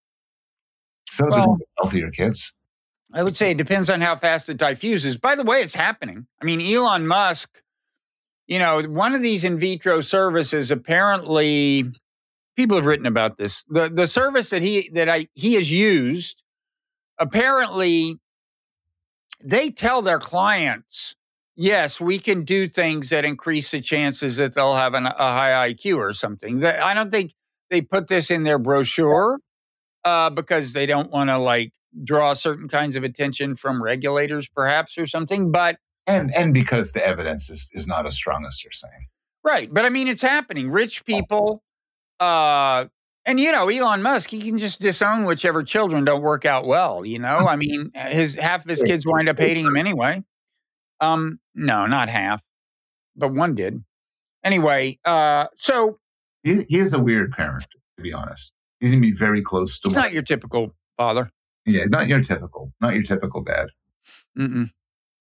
So well, healthier kids. I would say it depends on how fast it diffuses. By the way, it's happening. I mean, Elon Musk, you know, one of these in vitro services, apparently, people have written about this. The the service that he that I he has used, apparently, they tell their clients, yes, we can do things that increase the chances that they'll have an, a high I Q or something. I don't think they put this in their brochure. Uh, because they don't want to like draw certain kinds of attention from regulators, perhaps, or something. But and and because the evidence is, is not as strong as you're saying, right? But I mean, it's happening. Rich people, uh, and you know, Elon Musk, he can just disown whichever children don't work out well. You know, I mean, his half of his kids wind up hating him anyway. Um, no, not half, but one did. Anyway, uh, so he, he is a weird parent, to be honest. He's going to be very close to... He's not your typical father. Yeah, not your typical. Not your typical dad. Mm-mm.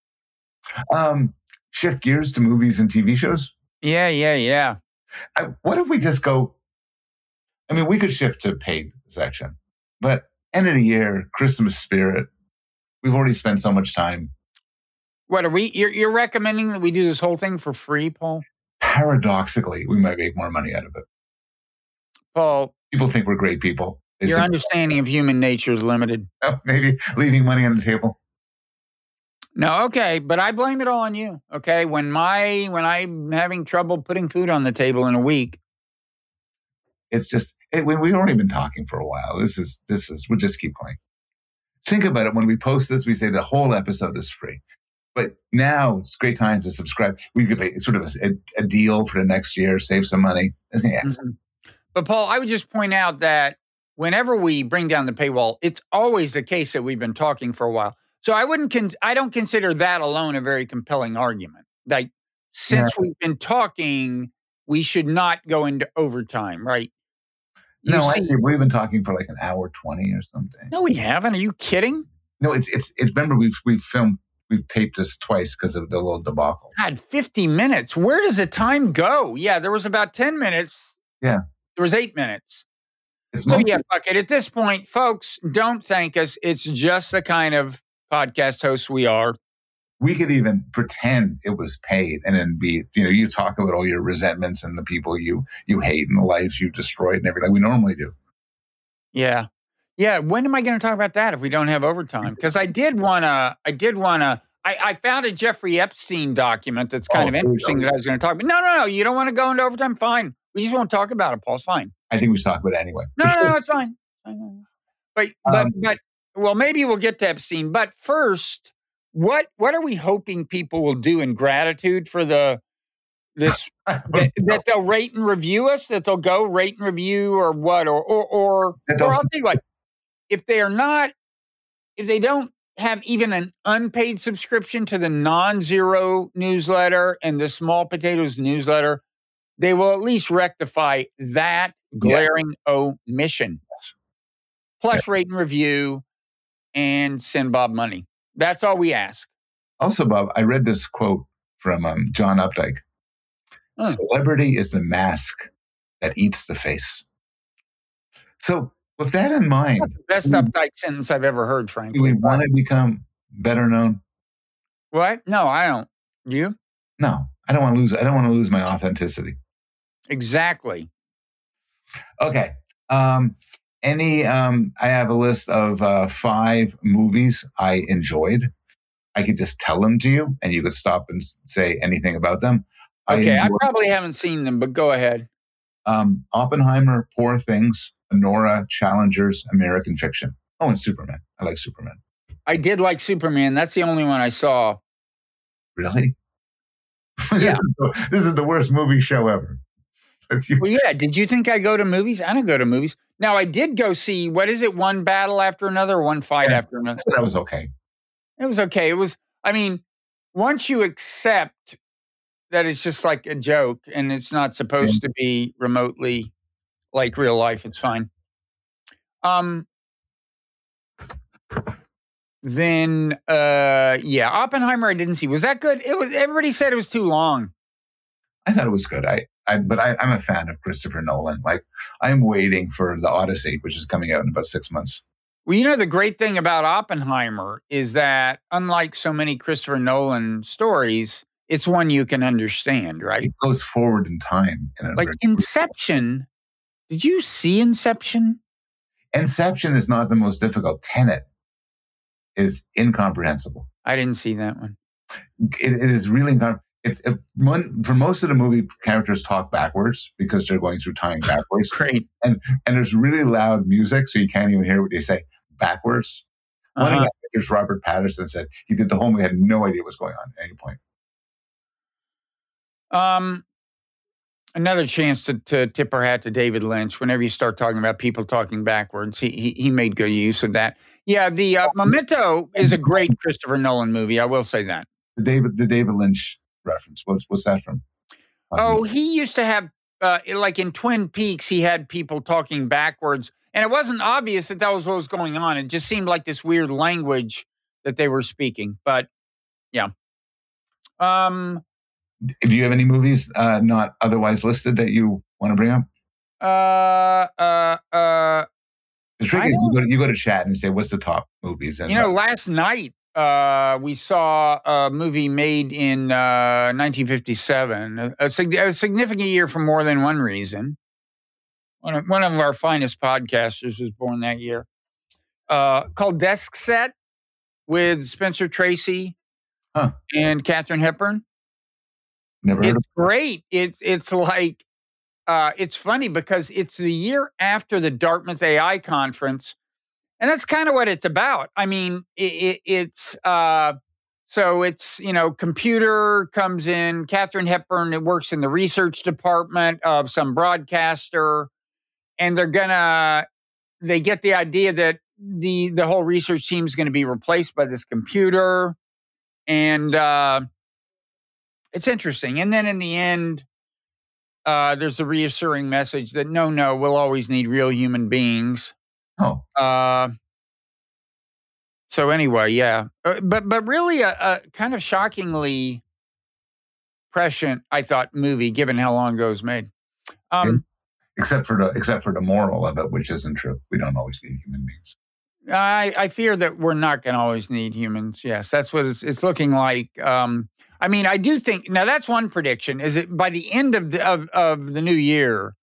Um, shift gears to movies and T V shows? Yeah, yeah, yeah. I, what if we just go... I mean, we could shift to paid section. But end of the year, Christmas spirit, we've already spent so much time. What are we... You're, you're recommending that we do this whole thing for free, Paul? Paradoxically, we might make more money out of it. Paul... People think we're great people. They Your simply, understanding of human nature is limited. Oh, maybe leaving money on the table. No, okay, but I blame it all on you. Okay, when my when I'm having trouble putting food on the table in a week, it's just it, we, we've already been talking for a while. This is this is we'll just keep going. Think about it. When we post this, we say the whole episode is free. But now it's a great time to subscribe. We give a sort of a, a deal for the next year, save some money. Yeah. Mm-hmm. But Paul, I would just point out that whenever we bring down the paywall, it's always the case that we've been talking for a while. So I wouldn't, con- I don't consider that alone a very compelling argument. Like, since yeah. we've been talking, we should not go into overtime, right? You no, see, actually, we've been talking for like an hour twenty or something. No, we haven't. Are you kidding? No, it's it's it's. Remember, we've we've filmed, we've taped this twice because of the little debacle. God, fifty minutes. Where does the time go? Yeah, there was about ten minutes. Yeah. There was eight minutes. It's so yeah, fuck it. At this point, folks, don't thank us. It's just the kind of podcast hosts we are. we could even pretend it was paid and then be, you know, you talk about all your resentments and the people you you hate and the lives you destroyed and everything like we normally do. Yeah. Yeah. When am I going to talk about that if we don't have overtime? Because I did want to, I did want to, I, I found a Jeffrey Epstein document that's kind Oh, of interesting that I was going to talk about. No, no, no. You don't want to go into overtime? Fine. We just won't talk about it, Paul. It's fine. I think we should talk about it anyway. No, no, no. It's fine. But, but, Um, but, well, maybe we'll get to Epstein. But first, what, what are we hoping people will do in gratitude for the, this, that, that they'll rate and review us, that they'll go rate and review or what, or, or, or, That or I'll doesn't- tell you what, if they are not, if they don't have even an unpaid subscription to the non-zero newsletter and the Small Potatoes newsletter, they will at least rectify that glaring omission. Yes. Plus rate and review and send Bob money. That's all we ask. Also, Bob, I read this quote from um, John Updike. Hmm. Celebrity is the mask that eats the face. So with that in mind, That's the best we- Updike sentence I've ever heard, do frankly. we want to become better known? What? No, I don't. You? No, I don't want to lose. I don't want to lose my authenticity. Exactly. Okay. Um, any? Um, I have a list of uh, five movies I enjoyed. I could just tell them to you, and you could stop and s- say anything about them. Okay, I enjoyed, probably haven't seen them, but go ahead. um, Oppenheimer, Poor Things, Nora, Challengers, American Fiction. Oh, and Superman. I like Superman. I did like Superman. That's the only one I saw. Really? this, Yeah. is the, this is the worst movie show ever. That's you. Well, yeah. Did you think I go to movies? I don't go to movies. Now, I did go see, what is it, one battle after another, or one fight Yeah. after another? That was okay. It was okay. It was, I mean, once you accept that it's just like a joke and it's not supposed to be remotely like real life, it's fine. Um, then, uh, yeah, Oppenheimer I didn't see. Was that good? It was. Everybody said it was too long. I thought it was good. I, I but I, I'm a fan of Christopher Nolan. Like I'm waiting for the Odyssey, which is coming out in about six months. Well, you know, the great thing about Oppenheimer is that unlike so many Christopher Nolan stories, it's one you can understand, right? It goes forward in time. In a Like very- Inception. Did you see Inception? Inception is not the most difficult. Tenet is incomprehensible. I didn't see that one. It, it is really incom- it's it, one, for most of the movie. Characters talk backwards because they're going through time backwards, Great. and there's really loud music, so you can't even hear what they say backwards. One of Uh-huh. the actors, Robert Patterson, said he did the whole movie, had no idea what's going on at any point. Um, another chance to, to tip our hat to David Lynch. Whenever you start talking about people talking backwards, he he, he made good use of that. Yeah, the uh, Memento is a great Christopher Nolan movie. I will say that. The David, the David Lynch reference. What's what's that from? Oh, he used to have, uh, like in Twin Peaks, he had people talking backwards. And it wasn't obvious that that was what was going on. It just seemed like this weird language that they were speaking. But, yeah. Um. Do you have any movies uh, not otherwise listed that you want to bring up? Uh. Uh. Uh. The trick I is you go, to, you go to chat and say, "What's the top movies?" And You know, last night uh, we saw a movie made in uh, nineteen fifty-seven, a, a, sig- a significant year for more than one reason. One of, one of our finest podcasters was born that year, uh, called Desk Set with Spencer Tracy Huh. and Katharine Hepburn. never heard It's of. great. It's it's like uh, it's funny because it's the year after the Dartmouth A I conference, and that's kind of what it's about. I mean, it, it, it's uh, so it's you know, computer comes in. Katharine Hepburn it works in the research department of some broadcaster, and they're gonna they get the idea that the the whole research team is going to be replaced by this computer, and uh, it's interesting. And then in the end, uh, there's a reassuring message that no, no, we'll always need real human beings. Oh, Uh, so anyway, yeah, uh, but but really a, a kind of shockingly prescient, I thought, movie given how long ago it was made. Um, except for the except for the moral of it, which isn't true. We don't always need human beings. I, I fear that we're not going to always need humans. Yes, that's what it's, it's looking like. Um, I mean, I do think, now that's one prediction, is that by the end of the, of, of the new year,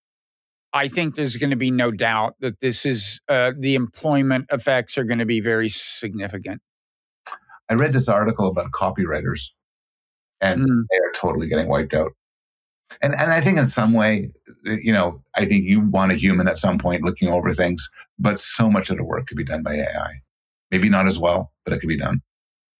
I think there's going to be no doubt that this is, uh, the employment effects are going to be very significant. I read this article about copywriters, and mm. they are totally getting wiped out. And and I think in some way, you know, I think you want a human at some point looking over things, but so much of the work could be done by A I. Maybe not as well, but it could be done.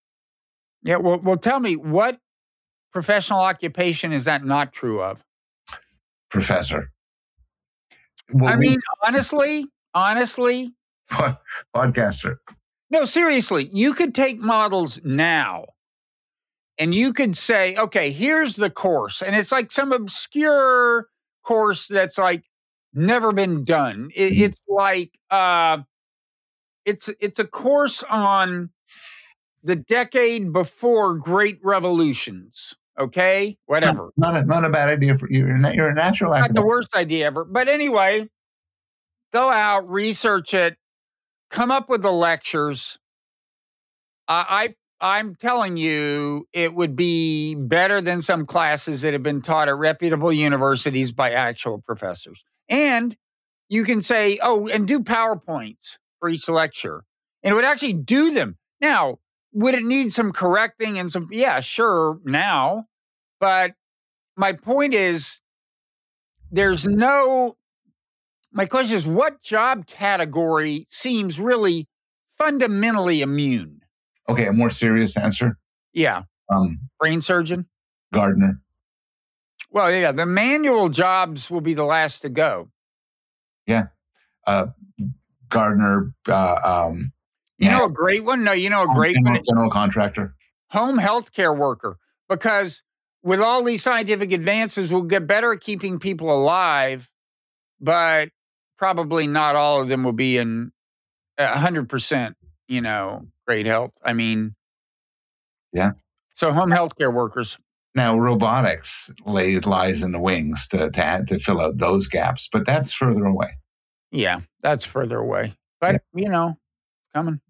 Yeah, well, well, tell me, what professional occupation is that not true of? Professor. Well, I mean, we, honestly, honestly. Podcaster. No, seriously, you could take models now and you could say, okay, here's the course. And it's like some obscure course that's like never been done. It, mm-hmm. It's like, uh, it's, it's a course on the decade before great revolutions. Okay, whatever. Not, not, a, not a bad idea for you. You're, not, you're a natural academic. Not the worst idea ever. But anyway, go out, research it, come up with the lectures. Uh, I, I'm telling you, it would be better than some classes that have been taught at reputable universities by actual professors. And you can say, oh, and do PowerPoints for each lecture. And it would actually do them. Now, would it need some correcting and some, yeah, sure, now. But my point is, there's no, my question is, what job category seems really fundamentally immune? Okay, a more serious answer. Yeah. Um, Brain surgeon? Gardener. Well, yeah, the manual jobs will be the last to go. Yeah. Uh, gardener. Uh, um, you yeah. know a great one? No, you know a great general, one? General contractor. Home health care worker. Because with all these scientific advances, we'll get better at keeping people alive, but probably not all of them will be in one hundred percent, you know, great health. I mean, yeah. So home healthcare workers. Now, robotics lays, lies in the wings to, to add, to fill out those gaps, but that's further away. Yeah, that's further away. But, yeah. you know, it's coming.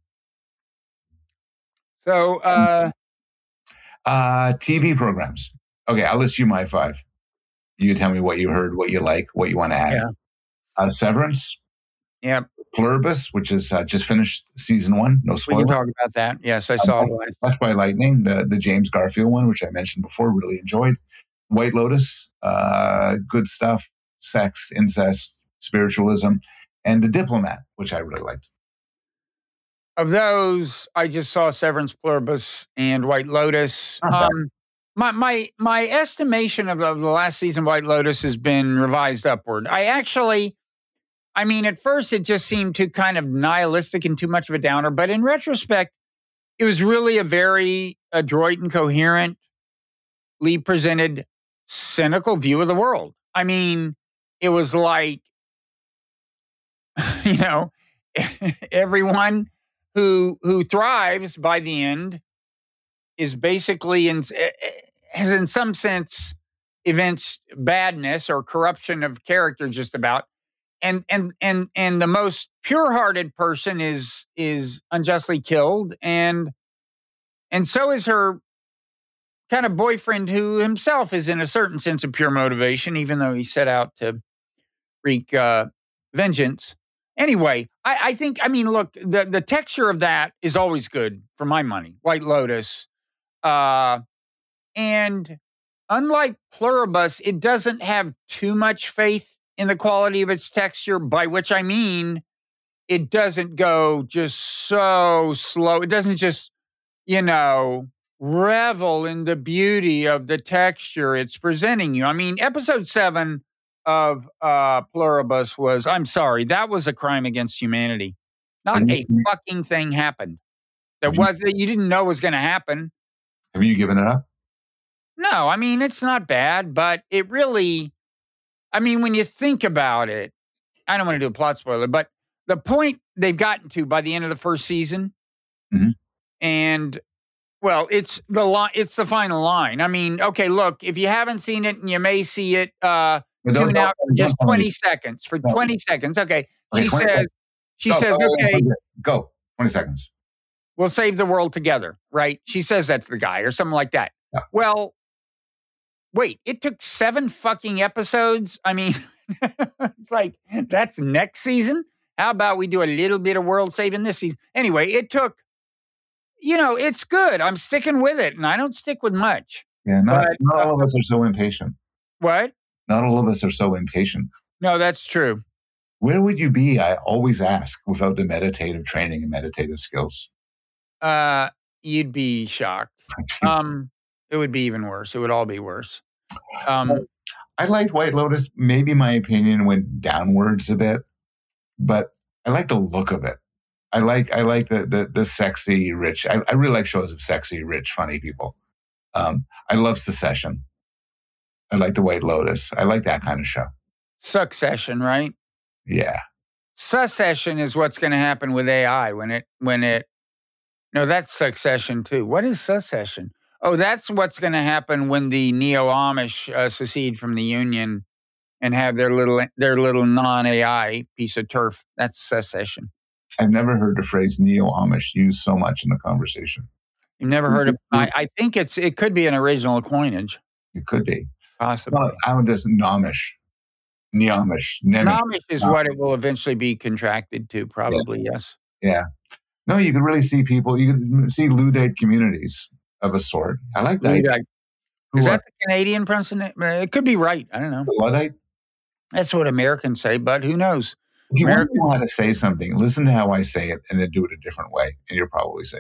So, uh, uh, T V programs. Okay, I'll list you my five. You tell me what you heard, what you like, what you want to add. Yeah. Uh, Severance. Yeah. Pluribus, which is uh, just finished season one. No spoilers. We can talk about that. Yes, I saw uh, it. Death by Lightning, the, the James Garfield one, which I mentioned before, really enjoyed. White Lotus, uh, good stuff. Sex, incest, spiritualism. And The Diplomat, which I really liked. Of those, I just saw Severance, Pluribus, and White Lotus. Um, my my my estimation of, of the last season of White Lotus has been revised upward. I actually... I mean, at first it just seemed too kind of nihilistic and too much of a downer. But in retrospect, it was really a very adroit and coherently presented cynical view of the world. I mean, it was like, you know, everyone who who thrives by the end is basically, in, has in some sense evinced badness or corruption of character just about. And and and and the most pure-hearted person is is unjustly killed, and and so is her kind of boyfriend, who himself is in a certain sense of pure motivation, even though he set out to wreak uh, vengeance. Anyway, I, I think I mean, look, the the texture of that is always good for my money. White Lotus, uh, and unlike Pluribus, it doesn't have too much faith in the quality of its texture, by which I mean it doesn't go just so slow. It doesn't just, you know, revel in the beauty of the texture it's presenting you. I mean, episode seven of uh, Pluribus was, I'm sorry, that was a crime against humanity. Not a fucking thing happened. That was that you didn't know was going to happen. Have you given it up? No, I mean, it's not bad, but it really... I mean, when you think about it, I don't want to do a plot spoiler, but the point they've gotten to by the end of the first season, mm-hmm. and well, it's the line, it's the final line. I mean, okay, look, if you haven't seen it and you may see it, uh, tune out for just twenty seconds. For twenty seconds, okay. She says, She Go, says, go, okay, go. twenty seconds. we'll save the world together, right? She says that to the guy or something like that. Yeah. Well, wait, it took seven fucking episodes? I mean, it's like, that's next season? How about we do a little bit of world saving this season? Anyway, it took, you know, it's good. I'm sticking with it, and I don't stick with much. Yeah, not, But, not all uh, of us are so impatient. What? Not all of us are so impatient. No, that's true. Where would you be, I always ask, without the meditative training and meditative skills? Uh, you'd be shocked. Um, it would be even worse. It would all be worse. Um, I liked White Lotus. Maybe my opinion went downwards a bit, but I like the look of it. I like I like the the, the sexy, rich. I, I really like shows of sexy, rich, funny people. Um, I love Succession. I like the White Lotus. I like that kind of show. Succession, right? Yeah. Succession is what's going to happen with A I when it when it. No, that's Succession too. What is Succession? Oh, that's what's going to happen when the neo-Amish uh, secede from the Union and have their little their little non-A I piece of turf. That's secession. I've never heard the phrase neo-Amish used so much in the conversation. You've never heard of? I, I think it's it could be an original coinage. It could be. Possibly. Well, I would just Nomish. Neamish. Nomish is what it will eventually be contracted to, probably, yeah. yes. Yeah. No, you could really see people, you could see Luddite communities of a sort. I like that. Luddite. Is that the Canadian precedent? It could be right. I don't know. Luddite? That's what Americans say, but who knows? If you Americans, want to know how to say something, listen to how I say it and then do it a different way, and you're probably safe.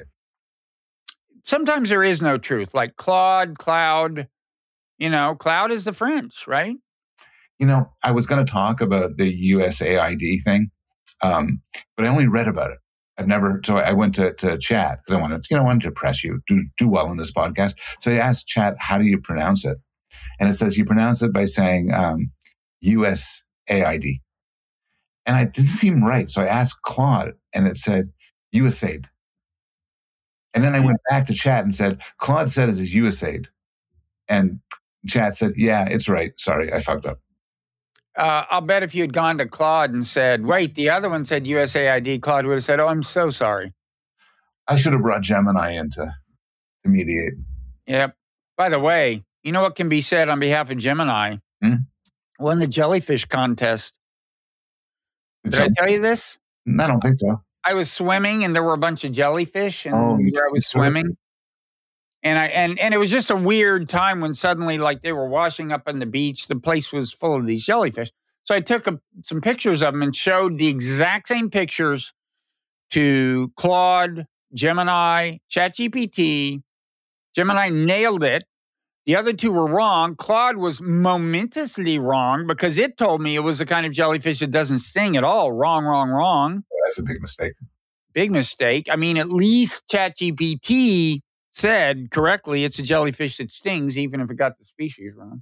Sometimes there is no truth, like Claude, Cloud. You know, Cloud is the French, right? You know, I was going to talk about the U S A I D thing, um, but I only read about it. I've never, so I went to, to chat because I wanted, you know, I wanted to press you, do, do well in this podcast. So I asked chat, how do you pronounce it? And it says you pronounce it by saying um, U S A I D. And it didn't seem right. So I asked Claude and it said U S A I D. And then I went back to chat and said, Claude said it's U S A I D. And chat said, yeah, it's right. Sorry, I fucked up. Uh, I'll bet if you had gone to Claude and said, wait, the other one said U S A I D, Claude would have said, oh, I'm so sorry. I should have brought Gemini in to, to mediate. Yep. By the way, you know what can be said on behalf of Gemini? Hmm? Won the jellyfish contest. The Did jelly- I tell you this? I don't think so. I was swimming and there were a bunch of jellyfish and Oh, you- where I was swimming. And I and and it was just a weird time when suddenly, like, they were washing up on the beach. The place was full of these jellyfish. So I took a, some pictures of them and showed the exact same pictures to Claude, Gemini, ChatGPT. Gemini nailed it. The other two were wrong. Claude was momentously wrong because it told me it was the kind of jellyfish that doesn't sting at all. Wrong, wrong, wrong. That's a big mistake. Big mistake. I mean, at least ChatGPT said correctly it's a jellyfish that stings, even if it got the species wrong.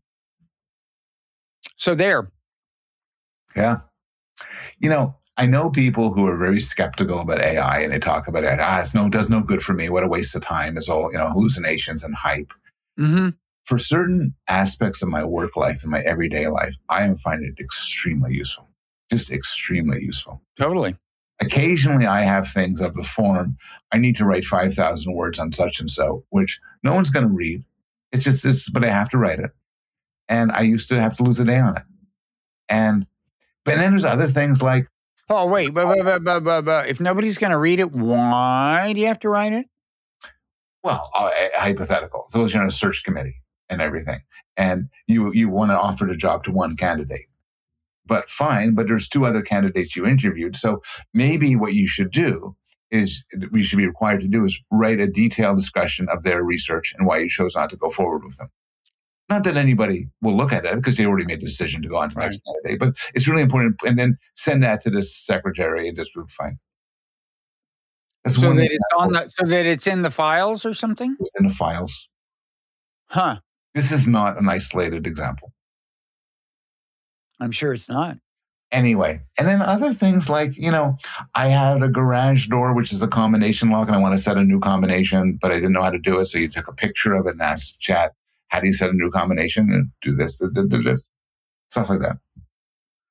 So there. Yeah. You know, I know people who are very skeptical about A I and they talk about it. Ah, it's no, does no good for me. What a waste of time. It's all, you know, hallucinations and hype. Mm-hmm. For certain aspects of my work life and my everyday life, I am finding it extremely useful. Just extremely useful. Totally. Occasionally, I have things of the form, I need to write five thousand words on such and so, which no one's going to read. It's just, it's, but I have to write it. And I used to have to lose a day on it. And, but then there's other things like, oh, wait, but, but, but, but, but, but if nobody's going to read it, why do you have to write it? well, uh, hypothetical. Suppose you're on a search committee and everything, and you, you want to offer the job to one candidate. But fine, but there's two other candidates you interviewed. So maybe what you should do is, we should be required to do is write a detailed discussion of their research and why you chose not to go forward with them. Not that anybody will look at it because they already made the decision to go on to the Right. next candidate, but it's really important. And then send that to the secretary and just be fine. That's So one that it's on example. the, so that it's in the files or something? It's in the files. Huh. This is not an isolated example. I'm sure it's not. Anyway, and then other things like, you know, I had a garage door, which is a combination lock, and I want to set a new combination, but I didn't know how to do it. So you took a picture of it and asked chat, how do you set a new combination? And do this, do, do this, stuff like that.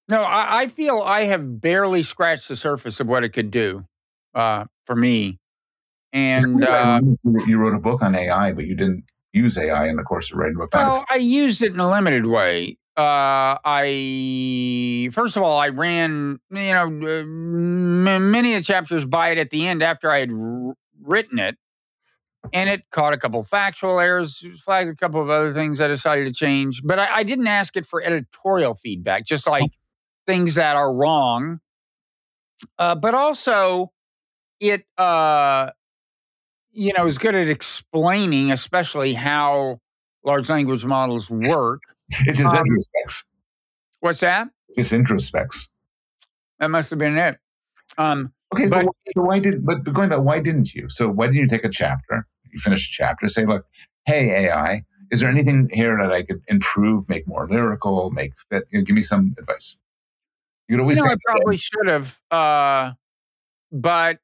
No, I, I feel I have barely scratched the surface of what it could do uh, for me. And uh, you wrote a book on A I, but you didn't use A I in the course of writing a book. Well, I used it in a limited way. Uh, I first of all, I ran you know uh, m- many of the chapters by it at the end after I had r- written it, and it caught a couple of factual errors, flagged a couple of other things I decided to change. But I, I didn't ask it for editorial feedback, just like things that are wrong. Uh, but also, it uh, you know is good at explaining, especially how large language models work. It's just um, introspects. What's that? Just introspects. That must have been it. Um, okay, but, but why, why did? But going back, why didn't you? So why didn't you take a chapter? You finish a chapter, say, "Look, hey A I, is there anything here that I could improve, make more lyrical, make fit? You know, give me some advice." You could always you know, say, I probably should have, uh, but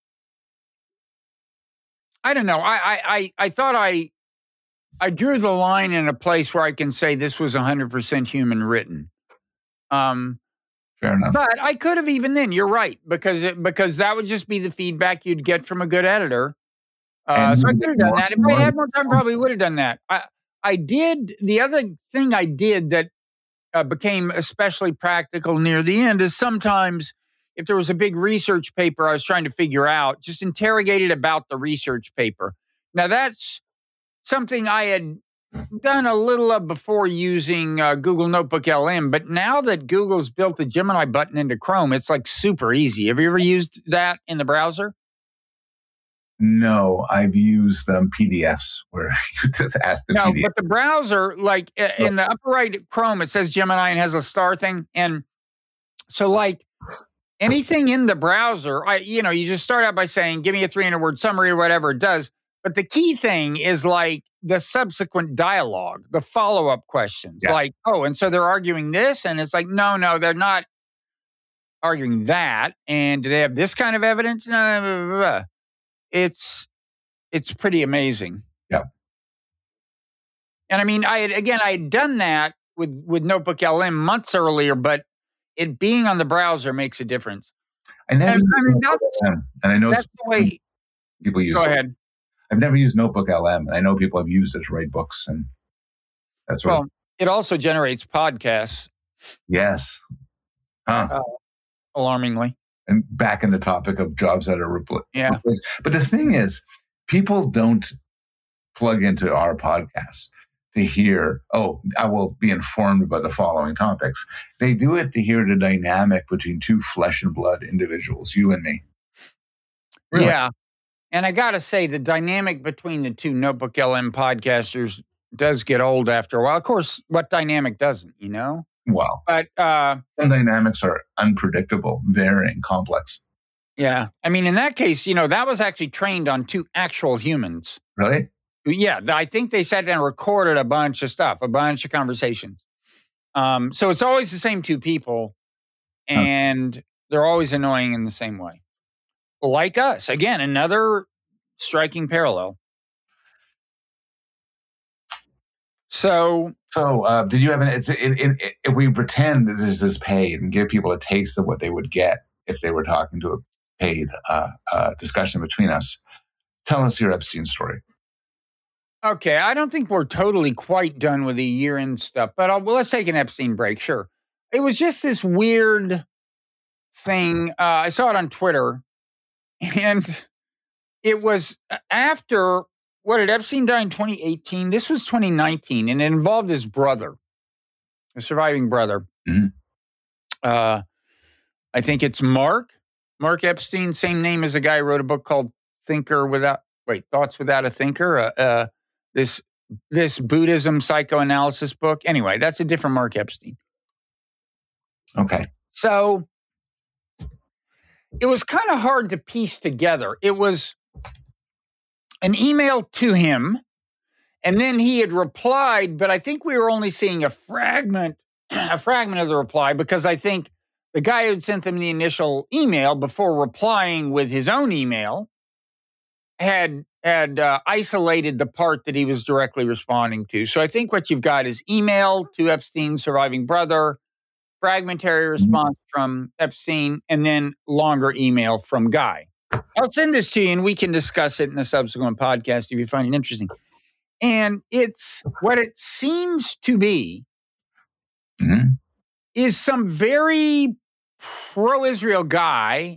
I don't know. I, I I I thought I I drew the line in a place where I can say this was one hundred percent human written. Um, Fair enough. But I could have even then. You're right, because it, because that would just be the feedback you'd get from a good editor. Uh, so I could have done that. If I had more time, probably would have done that. I I did. The other thing I did that uh, became especially practical near the end is sometimes if there was a big research paper I was trying to figure out, just interrogate it about the research paper. Now that's something I had done a little of before using uh, Google Notebook L M, but now that Google's built the Gemini button into Chrome, it's like super easy. Have you ever used that in the browser? No, I've used um, P D Fs where you just ask the no, P D F. But the browser, like in the upper right Chrome, it says Gemini and has a star thing. And so like anything in the browser, I you know, you just start out by saying, give me a three hundred word summary or whatever it does. But the key thing is like the subsequent dialogue, the follow-up questions. Yeah. Like, oh, and so they're arguing this? And it's like, no, no, they're not arguing that. And do they have this kind of evidence? No, blah, blah, blah. It's it's pretty amazing. Yeah. And I mean, I had, again, I had done that with, with Notebook L M months earlier, but it being on the browser makes a difference. I never and, I mean, that's, and I know that's the way people use Go it. ahead. I've never used Notebook L M, and I know people have used it to write books, and that's well. Of, it also generates podcasts. Yes, huh? Uh, alarmingly. And back in the topic of jobs that are replaced. Yeah. But the thing is, people don't plug into our podcast to hear, oh, I will be informed about the following topics. They do it to hear the dynamic between two flesh and blood individuals, you and me. Really? Yeah. And I got to say, the dynamic between the two Notebook L M podcasters does get old after a while. Of course, what dynamic doesn't, you know? Well, but uh, some dynamics are unpredictable, varying, complex. Yeah. I mean, in that case, you know, that was actually trained on two actual humans. Really? Yeah. I think they sat down and recorded a bunch of stuff, a bunch of conversations. Um, so it's always the same two people, and huh. they're always annoying in the same way. Like us. Again, another striking parallel. So, so uh, did you have an? It's in, in, if we pretend that this is paid and give people a taste of what they would get if they were talking to a paid uh, uh, discussion between us. Tell us your Epstein story. Okay, I don't think we're totally quite done with the year-end stuff, but I'll, well, let's take an Epstein break. Sure, it was just this weird thing. Uh, I saw it on Twitter, and it was after. What did Epstein die in twenty eighteen? This was twenty nineteen, and it involved his brother, a surviving brother. Mm-hmm. Uh, I think it's Mark. Mark Epstein, same name as a guy who wrote a book called Thinker Without, wait, Thoughts Without a Thinker. Uh, uh, this this Buddhism psychoanalysis book. Anyway, that's a different Mark Epstein. Okay. So it was kind of hard to piece together. It was an email to him, and then he had replied, but I think we were only seeing a fragment, a fragment of the reply, because I think the guy who had sent him the initial email before replying with his own email had had uh, isolated the part that he was directly responding to. So I think what you've got is email to Epstein's surviving brother, fragmentary response from Epstein, and then longer email from Guy. I'll send this to you, and we can discuss it in a subsequent podcast if you find it interesting. And it's what it seems to be mm-hmm. is some very pro-Israel guy,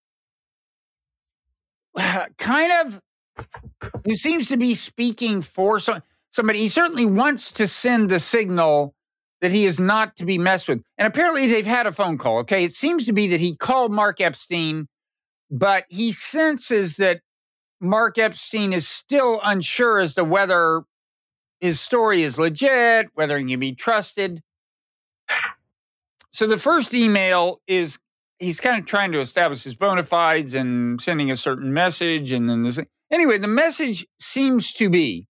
kind of, who seems to be speaking for some, somebody. He certainly wants to send the signal that he is not to be messed with. And apparently they've had a phone call, okay? It seems to be that he called Mark Epstein, but he senses that Mark Epstein is still unsure as to whether his story is legit, whether he can be trusted. So the first email is, he's kind of trying to establish his bona fides and sending a certain message. And then this, anyway, the message seems to be,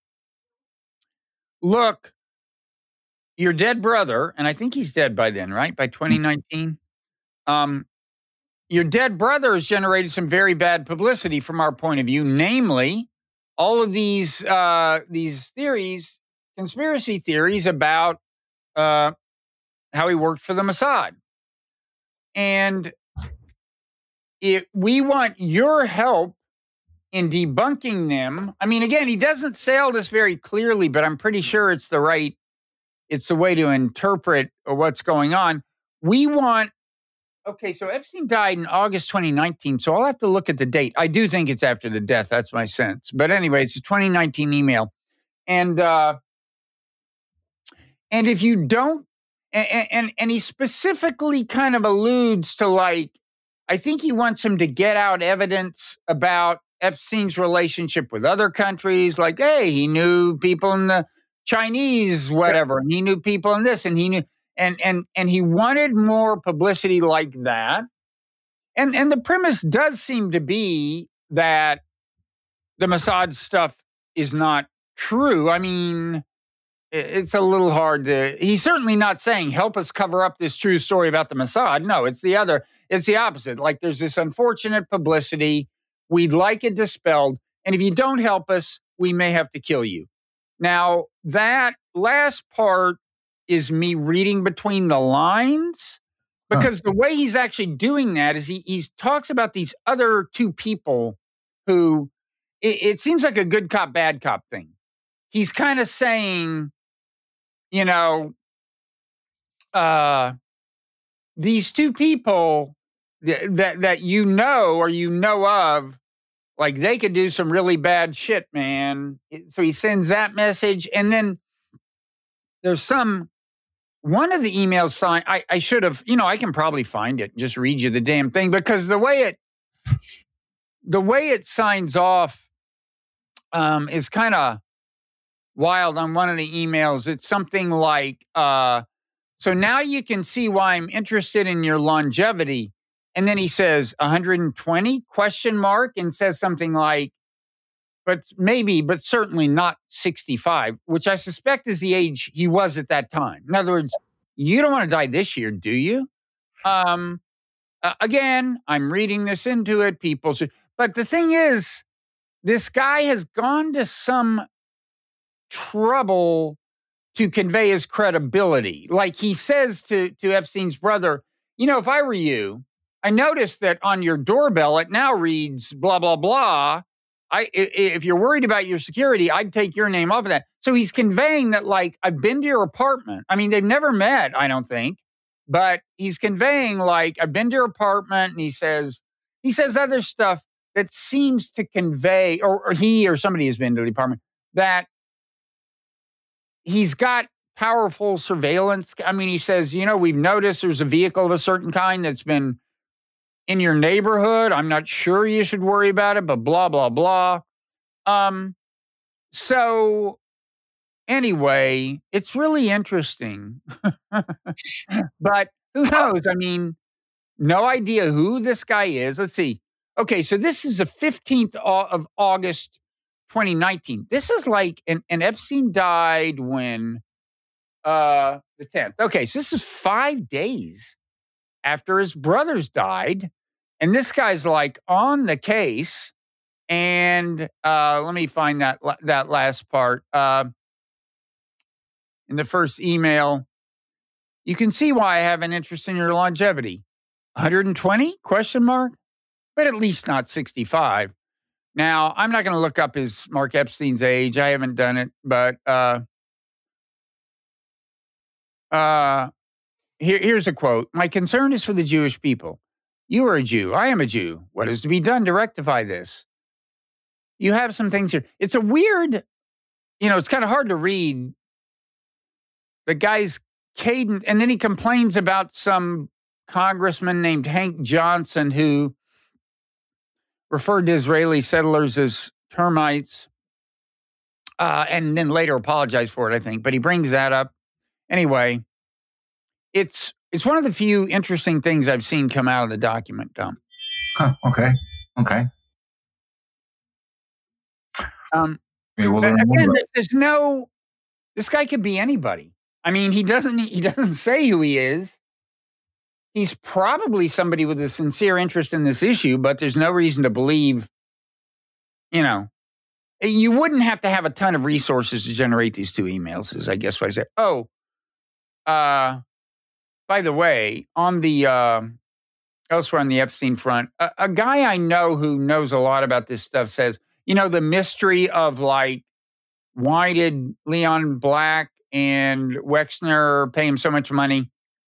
look, your dead brother, and I think he's dead by then, right? By twenty nineteen. Um, your dead brother has generated some very bad publicity from our point of view, namely all of these uh, these theories, conspiracy theories about uh, how he worked for the Mossad. And it, we want your help in debunking them. I mean, again, he doesn't say all this very clearly, but I'm pretty sure it's the right, it's the way to interpret what's going on. We want, okay, so Epstein died in August twenty nineteen, so I'll have to look at the date. I do think it's after the death. That's my sense. But anyway, it's a twenty nineteen email. And uh, and if you don't, and, and, and he specifically kind of alludes to, like, I think he wants him to get out evidence about Epstein's relationship with other countries. Like, hey, he knew people in the Chinese, whatever, and he knew people in this, and he knew, and and and he wanted more publicity like that. And and the premise does seem to be that the Mossad stuff is not true. I mean, it's a little hard to, he's certainly not saying, help us cover up this true story about the Mossad. No, it's the other, it's the opposite. Like, there's this unfortunate publicity. We'd like it dispelled. And if you don't help us, we may have to kill you. Now, that last part is me reading between the lines, because huh. the way he's actually doing that is he he talks about these other two people who, it, it seems like a good cop, bad cop thing. He's kind of saying, you know, uh, these two people th- that that you know or you know of, like, they could do some really bad shit, man. So he sends that message. And then there's some, one of the emails signed, I, I should have, you know, I can probably find it and just read you the damn thing, because the way it, the way it signs off um, is kind of wild on one of the emails. It's something like, uh, so now you can see why I'm interested in your longevity. And then he says one hundred twenty question mark, and says something like, but maybe, but certainly not sixty-five, which I suspect is the age he was at that time. In other words, you don't want to die this year, do you? Um, uh, again, I'm reading this into it. People should, but the thing is, this guy has gone to some trouble to convey his credibility. Like, he says to, to Epstein's brother, you know, if I were you, I noticed that on your doorbell, it now reads blah, blah, blah. I, if you're worried about your security, I'd take your name off of that. So he's conveying that, like, I've been to your apartment. I mean, they've never met, I don't think, but he's conveying, like, I've been to your apartment. And he says, he says other stuff that seems to convey, or, or he or somebody has been to the apartment, that he's got powerful surveillance. I mean, he says, you know, we've noticed there's a vehicle of a certain kind that's been in your neighborhood. I'm not sure you should worry about it, but blah, blah, blah. Um, so anyway, it's really interesting. But who knows? I mean, no idea who this guy is. Let's see. Okay, so this is the fifteenth of August, twenty nineteen. This is like, and, and Epstein died when? Uh, the tenth. Okay, so this is five days after his brothers died. And this guy's, like, on the case. And uh, let me find that that last part. Uh, in the first email, You can see why I have an interest in your longevity. one hundred twenty? Question mark? But at least not sixty-five. Now, I'm not going to look up his Mark Epstein's age. I haven't done it, but uh, uh, here, here's a quote. My concern is for the Jewish people. You are a Jew. I am a Jew. What is to be done to rectify this? You have some things here. It's a weird, you know, it's kind of hard to read. The guy's cadent, and then he complains about some congressman named Hank Johnson who referred to Israeli settlers as termites, uh, and then later apologized for it, I think. But he brings that up. Anyway, it's it's one of the few interesting things I've seen come out of the document, Tom. Huh, okay. Okay. Um, Maybe we'll but learn more again, about it. there's no, this guy could be anybody. I mean, he doesn't he doesn't say who he is. He's probably somebody with a sincere interest in this issue, but there's no reason to believe, you know, you wouldn't have to have a ton of resources to generate these two emails, is I guess what I said. Oh, uh, by the way, on the, uh, elsewhere on the Epstein front, a, a guy I know who knows a lot about this stuff says, you know, the mystery of like, why did Leon Black and Wexner pay him so much money?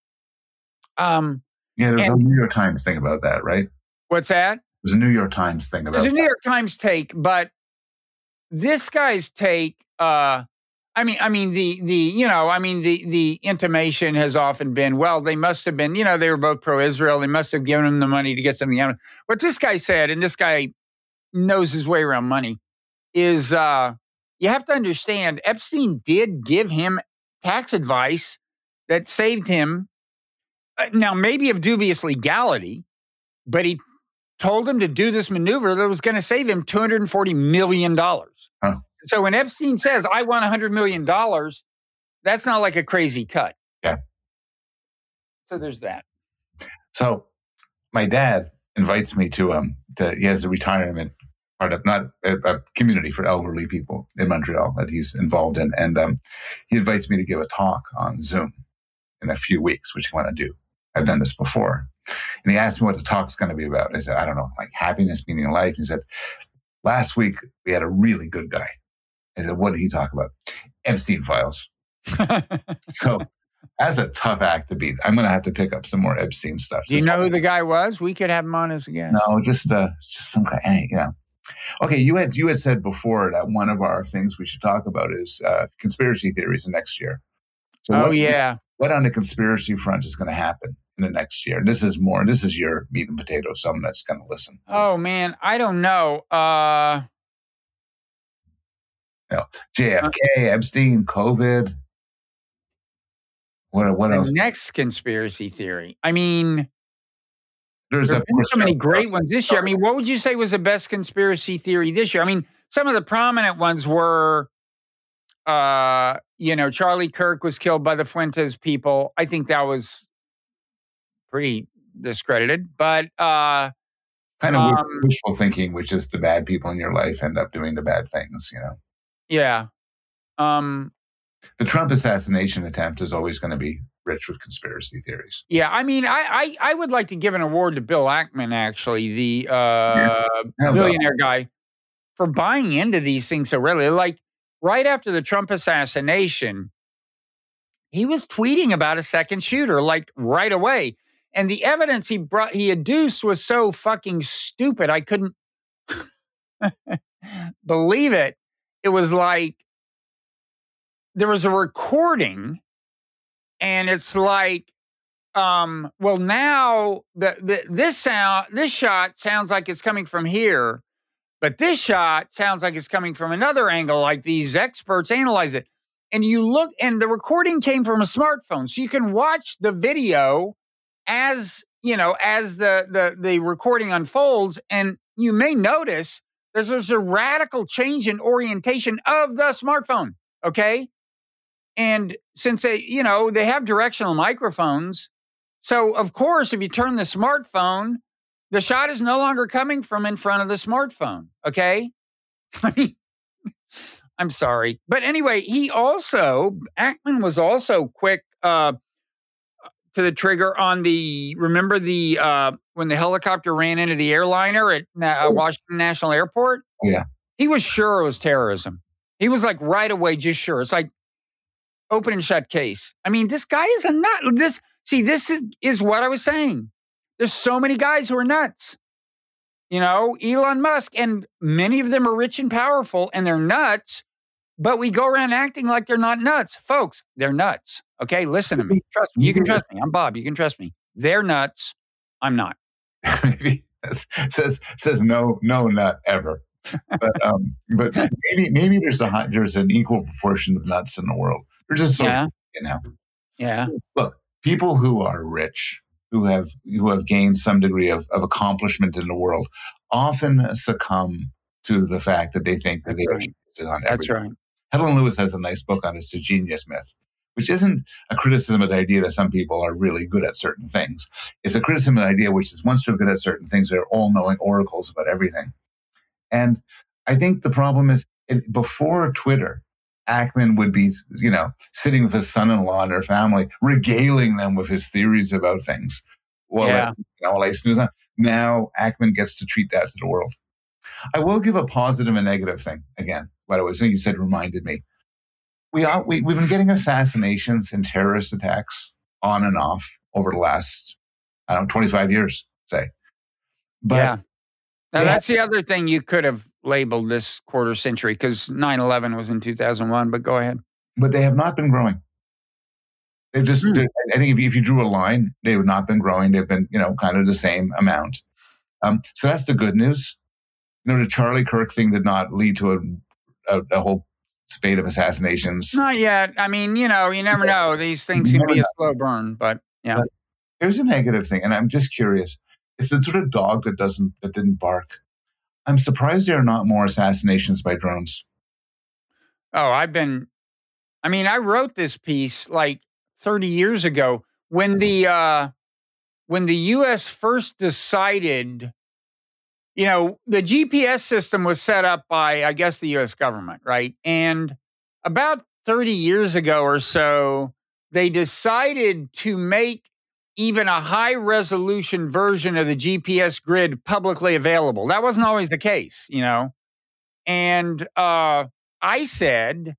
Um, Yeah, there's a and- New York Times thing about that, right? what's that? There's a New York Times thing about There's a New that. York Times take, but this guy's take, uh, I mean, I mean, the, the, you know, I mean, the, the intimation has often been, well, they must have been, you know, they were both pro-Israel. They must have given him the money to get something out of it. What this guy said, and this guy knows his way around money, is uh, you have to understand Epstein did give him tax advice that saved him. Uh, now, maybe of dubious legality, but he told him to do this maneuver that was going to save him two hundred forty million dollars. Huh. So when Epstein says, I want one hundred million dollars, that's not like a crazy cut. Yeah. So there's that. So my dad invites me to, um, to, he has a retirement part of, not a, a community for elderly people in Montreal that he's involved in. And um, he invites me to give a talk on Zoom in a few weeks, which I want to do. I've done this before. And he asked me what the talk's going to be about. I said, I don't know, like happiness, meaning in life. He said, last week we had a really good guy. I said, what did he talk about? Epstein files. So that's a tough act to beat. I'm going to have to pick up some more Epstein stuff. Do you Just- know who the guy was? We could have him on as a guest. No, just uh, just some kind. Hey, you know. Okay, you had you had said before that one of our things we should talk about is uh, conspiracy theories next year. So Oh, what's- yeah. what on the conspiracy front is going to happen in the next year? And this is more. This is your meat and potatoes. So I'm just going to listen. Oh, man. I don't know. Uh, J F K, Epstein, COVID. What what the else? next conspiracy theory. I mean, There's there a have been so many great ones this year. I mean, what would you say was the best conspiracy theory this year? I mean, some of the prominent ones were, uh, you know, Charlie Kirk was killed by the Fuentes people. I think that was pretty discredited, but uh, kind of um, wishful thinking, which is the bad people in your life end up doing the bad things. You know, yeah. Um, the Trump assassination attempt is always going to be rich with conspiracy theories. yeah, I mean, I, I I would like to give an award to Bill Ackman, actually, the uh, Yeah, Bill. billionaire guy, for buying into these things so readily. Like right after the Trump assassination, he was tweeting about a second shooter, like right away. And the evidence he brought, he adduced was so fucking stupid. I couldn't believe it. It was like there was a recording, and it's like, um, well, now the, the this sound, this shot sounds like it's coming from here, but this shot sounds like it's coming from another angle. Like these experts analyze it, and you look, and the recording came from a smartphone, so you can watch the video as you know as the the the recording unfolds, and you may notice there's, there's a radical change in orientation of the smartphone. Okay. And since they, you know, they have directional microphones, so of course, if you turn the smartphone, the shot is no longer coming from in front of the smartphone. Okay. I mean, I'm sorry. But anyway, he also, Ackman was also quick uh, to the trigger on the, remember the, uh, when the helicopter ran into the airliner at uh, Washington National Airport? Yeah. He was sure it was terrorism. He was like right away, just sure. It's like open and shut case. I mean, this guy is a nut. This, see, this is, is what I was saying. There's so many guys who are nuts. You know, Elon Musk, and many of them are rich and powerful, and they're nuts, but we go around acting like they're not nuts. Folks, they're nuts. Okay, listen to me. Trust me. You can trust me. I'm Bob. You can trust me. They're nuts. I'm not. Maybe says says no, no, not ever. But um, but maybe maybe there's a high, there's an equal proportion of nuts in the world. There's just so yeah. you know. Yeah. Look, people who are rich, who have who have gained some degree of, of accomplishment in the world, often succumb to the fact that they think that they right. are on everything. That's right. Helen Lewis has a nice book on this, The Genius Myth, which isn't a criticism of the idea that some people are really good at certain things. It's a criticism of the idea which is once they're good at certain things, they're all-knowing oracles about everything. And I think the problem is, it, before Twitter, Ackman would be, you know, sitting with his son-in-law and their family, regaling them with his theories about things. Well, yeah. you know, like, now Ackman gets to treat that to the world. I will give a positive and negative thing again. By the way, something you said reminded me. We are, we, we've been getting assassinations and terrorist attacks on and off over the last, I don't know, twenty-five years, say. But yeah. Now, that's the other thing you could have labeled this quarter century, because nine eleven was in two thousand one, but go ahead. But they have not been growing. They've just, Hmm. I think if you, if you drew a line, they have not been growing. They've been, you know, kind of the same amount. Um, so that's the good news. You know, the Charlie Kirk thing did not lead to a, a, a whole spate of assassinations. Not yet. I mean, you know, you never know. These things seem to be a slow burn, but yeah. But here's a negative thing, and I'm just curious. It's the sort of dog that doesn't, that didn't bark. I'm surprised there are not more assassinations by drones. Oh, I've been, I mean, I wrote this piece like thirty years ago when the, uh, when the U S first decided, you know, the G P S system was set up by, I guess, the U S government, right? And about thirty years ago or so, they decided to make even a high resolution version of the G P S grid publicly available. That wasn't always the case, you know? And uh, I said,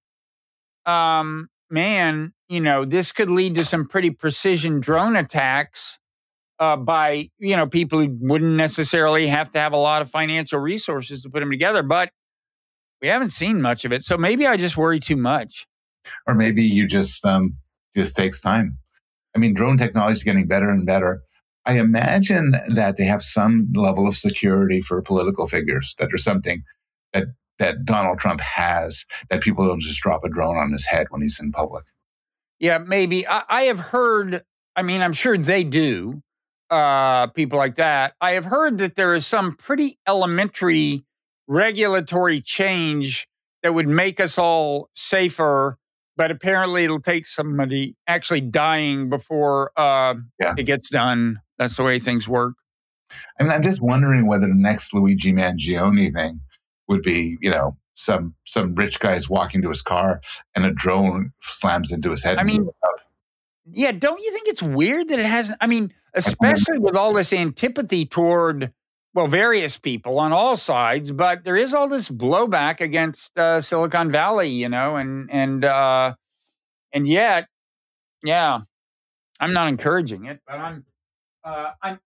um, man, you know, this could lead to some pretty precision drone attacks uh, by, you know, people who wouldn't necessarily have to have a lot of financial resources to put them together. But we haven't seen much of it. So maybe I just worry too much. Or maybe you just, um, this takes time. I mean, drone technology is getting better and better. I imagine that they have some level of security for political figures, that there's something that, that Donald Trump has, that people don't just drop a drone on his head when he's in public. Yeah, maybe. I, I have heard, I mean, I'm sure they do, uh, people like that. I have heard that there is some pretty elementary regulatory change that would make us all safer, but apparently it'll take somebody actually dying before uh, yeah. it gets done. That's the way things work. I mean, I'm just wondering whether the next Luigi Mangione thing would be, you know, some some rich guy's walking to his car and a drone slams into his head. I mean, yeah, don't you think it's weird that it hasn't? I mean, especially with all this antipathy toward, well, various people on all sides, but there is all this blowback against uh, Silicon Valley, you know, and and uh, and yet, yeah, I'm not encouraging it, but I'm uh, I'm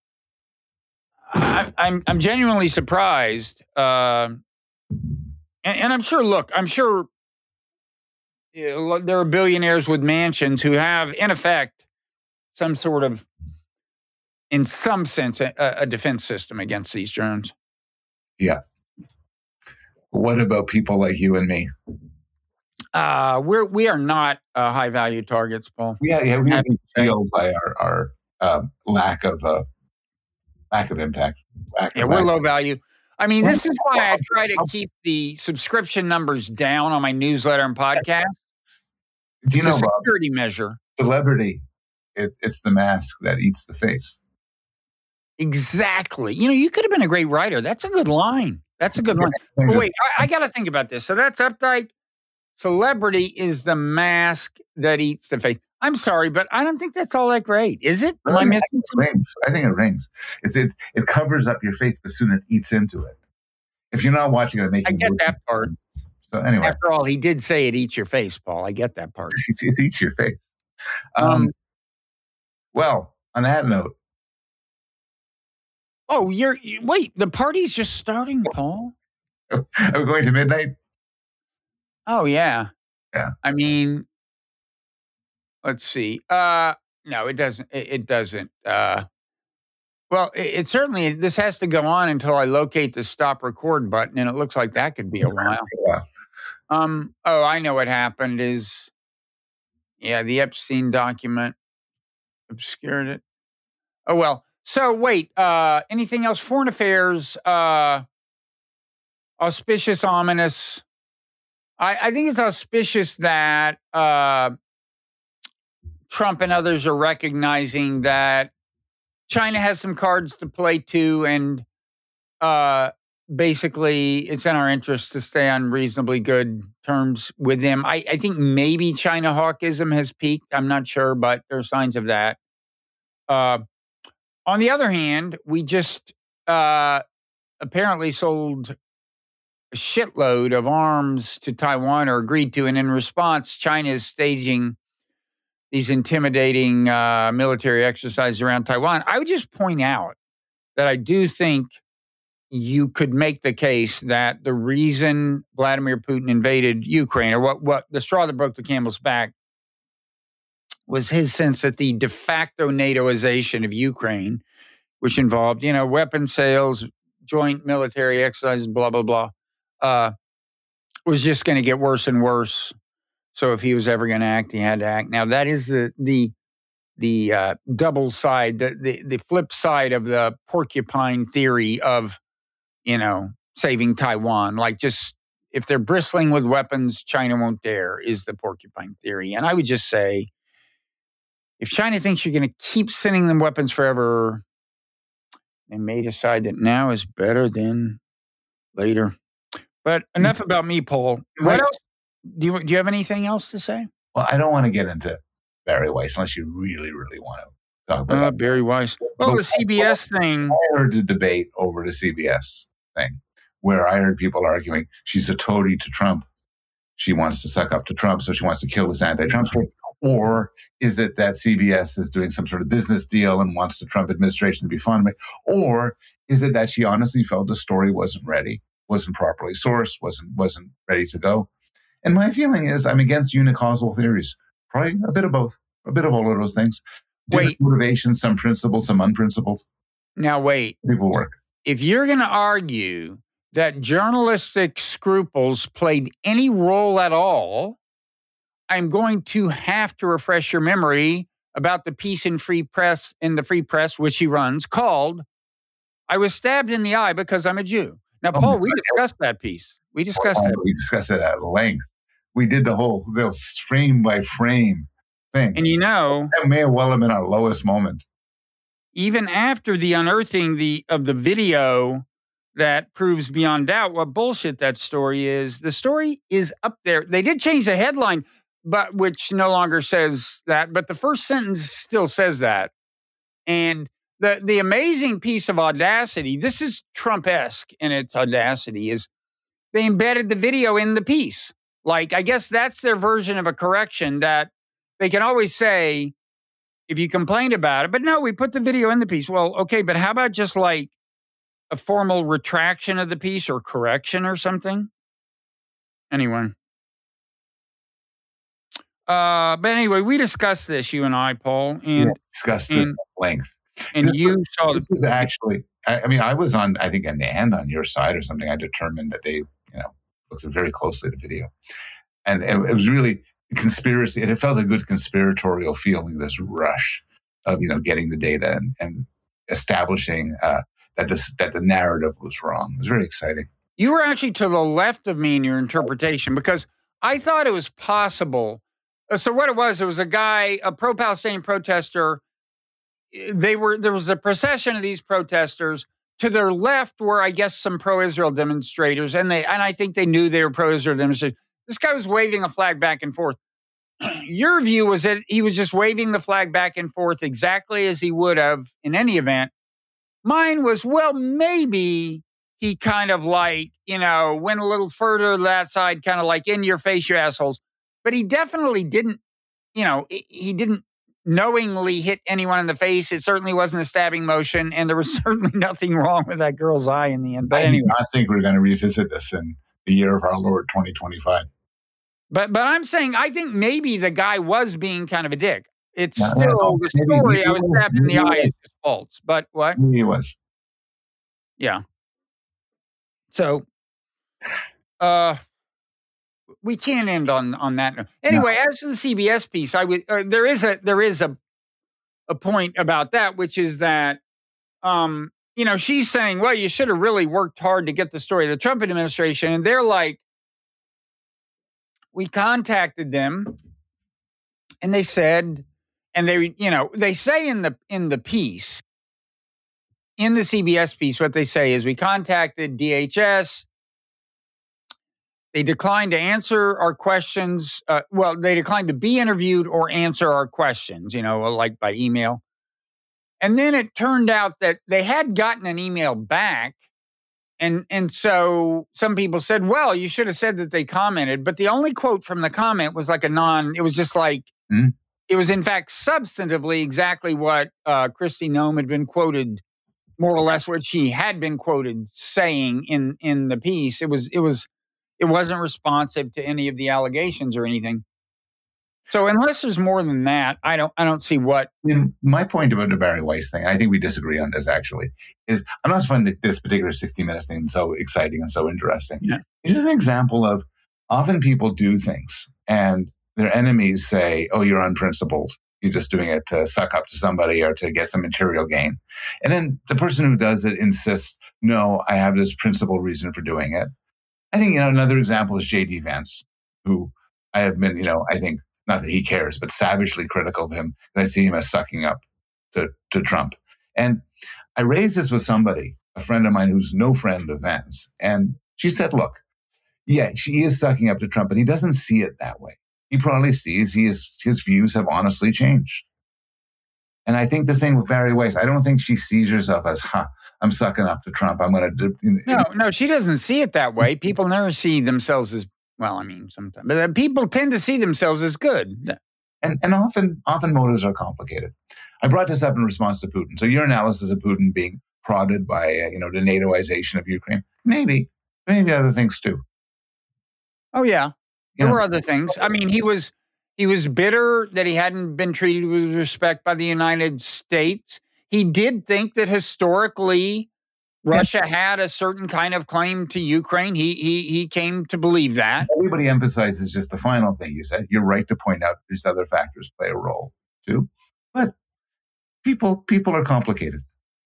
I, I'm I'm genuinely surprised, uh, and, and I'm sure. Look, I'm sure you know, there are billionaires with mansions who have, in effect, some sort of, in some sense, a, a defense system against these drones. Yeah. What about people like you and me? Uh, we're we are not uh, high value targets, Paul. Yeah, yeah, we feel by our our uh, lack of uh, lack of impact. Lack yeah, of we're lack. low value. I mean, this is why I try to keep the subscription numbers down on my newsletter and podcast. Do you it's know, a Bob, security measure. Celebrity, it, it's the mask that eats the face. Exactly. You know, you could have been a great writer. That's a good line. That's a good line. But wait, I, I got to think about this. So that's Updike. Celebrity is the mask that eats the face. I'm sorry, but I don't think that's all that great, is it? Am I I missing think it something? rings. I think it rings. It's it. It covers up your face, but soon it eats into it. If you're not watching it, it makes I you get worse. that part. So anyway, After all, he did say it eats your face, Paul. I get that part. it, it eats your face. Um, Um, well, on that note, oh, you're you, wait. The party's just starting, Paul. are we going to midnight? Oh yeah. Yeah. I mean, let's see. Uh, no, it doesn't. It, it doesn't. Uh, well, it, it certainly. This has to go on until I locate the stop record button, and it looks like that could be a while. Yeah. Um. Oh, I know what happened. Is yeah, the Epstein document obscured it. Oh well. So wait. Uh, anything else? Foreign affairs. Uh, auspicious, ominous. I, I think it's auspicious that uh, Trump and others are recognizing that China has some cards to play too, and uh, basically it's in our interest to stay on reasonably good terms with them. I, I think maybe China hawkism has peaked. I'm not sure, but there are signs of that. Uh, on the other hand, we just uh, apparently sold a shitload of arms to Taiwan, or agreed to, and in response, China is staging these intimidating uh, military exercises around Taiwan. I would just point out that I do think you could make the case that the reason Vladimir Putin invaded Ukraine, or what, what the straw that broke the camel's back, was his sense that the de facto NATOization of Ukraine, which involved, you know, weapon sales, joint military exercises, blah, blah, blah, uh, was just going to get worse and worse. So if he was ever going to act, he had to act. Now, that is the the the uh, double side, the, the the flip side of the porcupine theory of, you know, saving Taiwan. Like, just if they're bristling with weapons, China won't dare, is the porcupine theory. And I would just say, if China thinks you're going to keep sending them weapons forever, they may decide that now is better than later. But enough about me, Paul. What else? Do you, do you have anything else to say? Well, I don't want to get into Barry Weiss unless you really, really want to talk about Uh, it. Barry Weiss. Well, the C B S thing. I heard the debate over the C B S thing where I heard people arguing she's a toady to Trump. She wants to suck up to Trump, so she wants to kill this anti-Trump story. Or is it that C B S is doing some sort of business deal and wants the Trump administration to be fond of it? Or is it that she honestly felt the story wasn't ready, wasn't properly sourced, wasn't wasn't ready to go? And my feeling is I'm against unicausal theories. Probably a bit of both, a bit of all of those things. Different Wait. motivations, some principled, some unprincipled. Now, wait. People work. If you're going to argue that journalistic scruples played any role at all, I'm going to have to refresh your memory about the piece in Free Press, in the Free Press, which he runs, called "I Was Stabbed in the Eye Because I'm a Jew." Now, Oh, Paul, we discussed that piece. We discussed that. We discussed it at length. We did the whole little frame by frame thing. And you know, that may well have been our lowest moment. even after the unearthing the of the video that proves beyond doubt what bullshit that story is, the story is up there. They did change the headline, but which no longer says that, but the first sentence still says that. And the the amazing piece of audacity, this is Trump-esque in its audacity, is they embedded the video in the piece. Like, I guess that's their version of a correction, that they can always say, if you complained about it, but no, we put the video in the piece. Well, okay, but how about just like a formal retraction of the piece or correction or something? Anyway. Uh, but anyway, we discussed this, you and I, Paul, and Yeah, discussed this and, at length. and This you was, saw this the, was actually, I, I mean, I was on, I think, in the end on your side or something. I determined that they, you know, looked very closely at the video. And it, it was really conspiracy, and it felt a good conspiratorial feeling, this rush of, you know, getting the data and, and establishing uh, that this that the narrative was wrong. It was very exciting. you were actually to the left of me in your interpretation, because I thought it was possible. uh, So what it was, it was a guy, a pro-Palestinian protester. They were there was a procession of these protesters. To their left were, I guess, some pro-Israel demonstrators, and they and I think they knew they were pro-Israel demonstrators. This guy was waving a flag back and forth. your view was that he was just waving the flag back and forth exactly as he would have in any event. Mine was, well, maybe he kind of like, you know, went a little further to that side, kind of like in your face, you assholes. But he definitely didn't, you know, he didn't knowingly hit anyone in the face. It certainly wasn't a stabbing motion. And there was certainly nothing wrong with that girl's eye in the end. But I anyway. do not think we're going to revisit this in the year of our Lord twenty twenty-five. But but I'm saying I think maybe the guy was being kind of a dick. It's No, still no, no. the Maybe- story maybe I was it was. stabbed in the Maybe it eye was. is just false. But what? He was. Yeah. So uh we can't end on on that note. Anyway, as for the C B S piece, I would uh, there is a there is a a point about that, which is that um you know, she's saying, well, you should have really worked hard to get the story of the Trump administration. And they're like, we contacted them and they said, and they, you know, they say in the in the piece, in the C B S piece, what they say is we contacted D H S. They declined to answer our questions. Uh, well, they declined to be interviewed or answer our questions, you know, like by email. And then it turned out that they had gotten an email back. And, and so some people said, well, you should have said that they commented. But the only quote from the comment was like a non, it was just like, Mm. it was in fact substantively exactly what uh, Kristi Noem had been quoted, more or less what she had been quoted saying in, in the piece. It was, it was, it wasn't responsive to any of the allegations or anything. So unless there's more than that, I don't, I don't see what. I mean, my point about the Barry Weiss thing, I think we disagree on this actually, is I'm not finding this particular sixty minutes thing so exciting and so interesting. Yeah. This is an example of often people do things and their enemies say, oh, you're unprincipled. You're just doing it to suck up to somebody or to get some material gain. And then the person who does it insists, no, I have this principled reason for doing it. I think, you know, another example is J D Vance, who I have been, you know, I think, not that he cares, but savagely critical of him. And I see him as sucking up to, to Trump. And I raised this with somebody, a friend of mine who's no friend of Vance. And she said, look, yeah, she is sucking up to Trump, but he doesn't see it that way. He probably sees he is, his views have honestly changed. And I think the thing with Barry Weiss, I don't think she sees herself as, huh, I'm sucking up to Trump. I'm going to... You know, No, no, she doesn't see it that way. People never see themselves as, well, I mean, sometimes, but uh, people tend to see themselves as good. And, and often, often motives are complicated. I brought this up in response to Putin. So your analysis of Putin being prodded by, uh, you know, the NATOization of Ukraine, maybe, maybe other things too. Oh, yeah. You There know, were other things. I mean, he was he was bitter that he hadn't been treated with respect by the United States. He did think that historically Russia had a certain kind of claim to Ukraine. He he he came to believe that. Everybody emphasizes just the final thing you said. You're right to point out these other factors play a role too. But people people are complicated.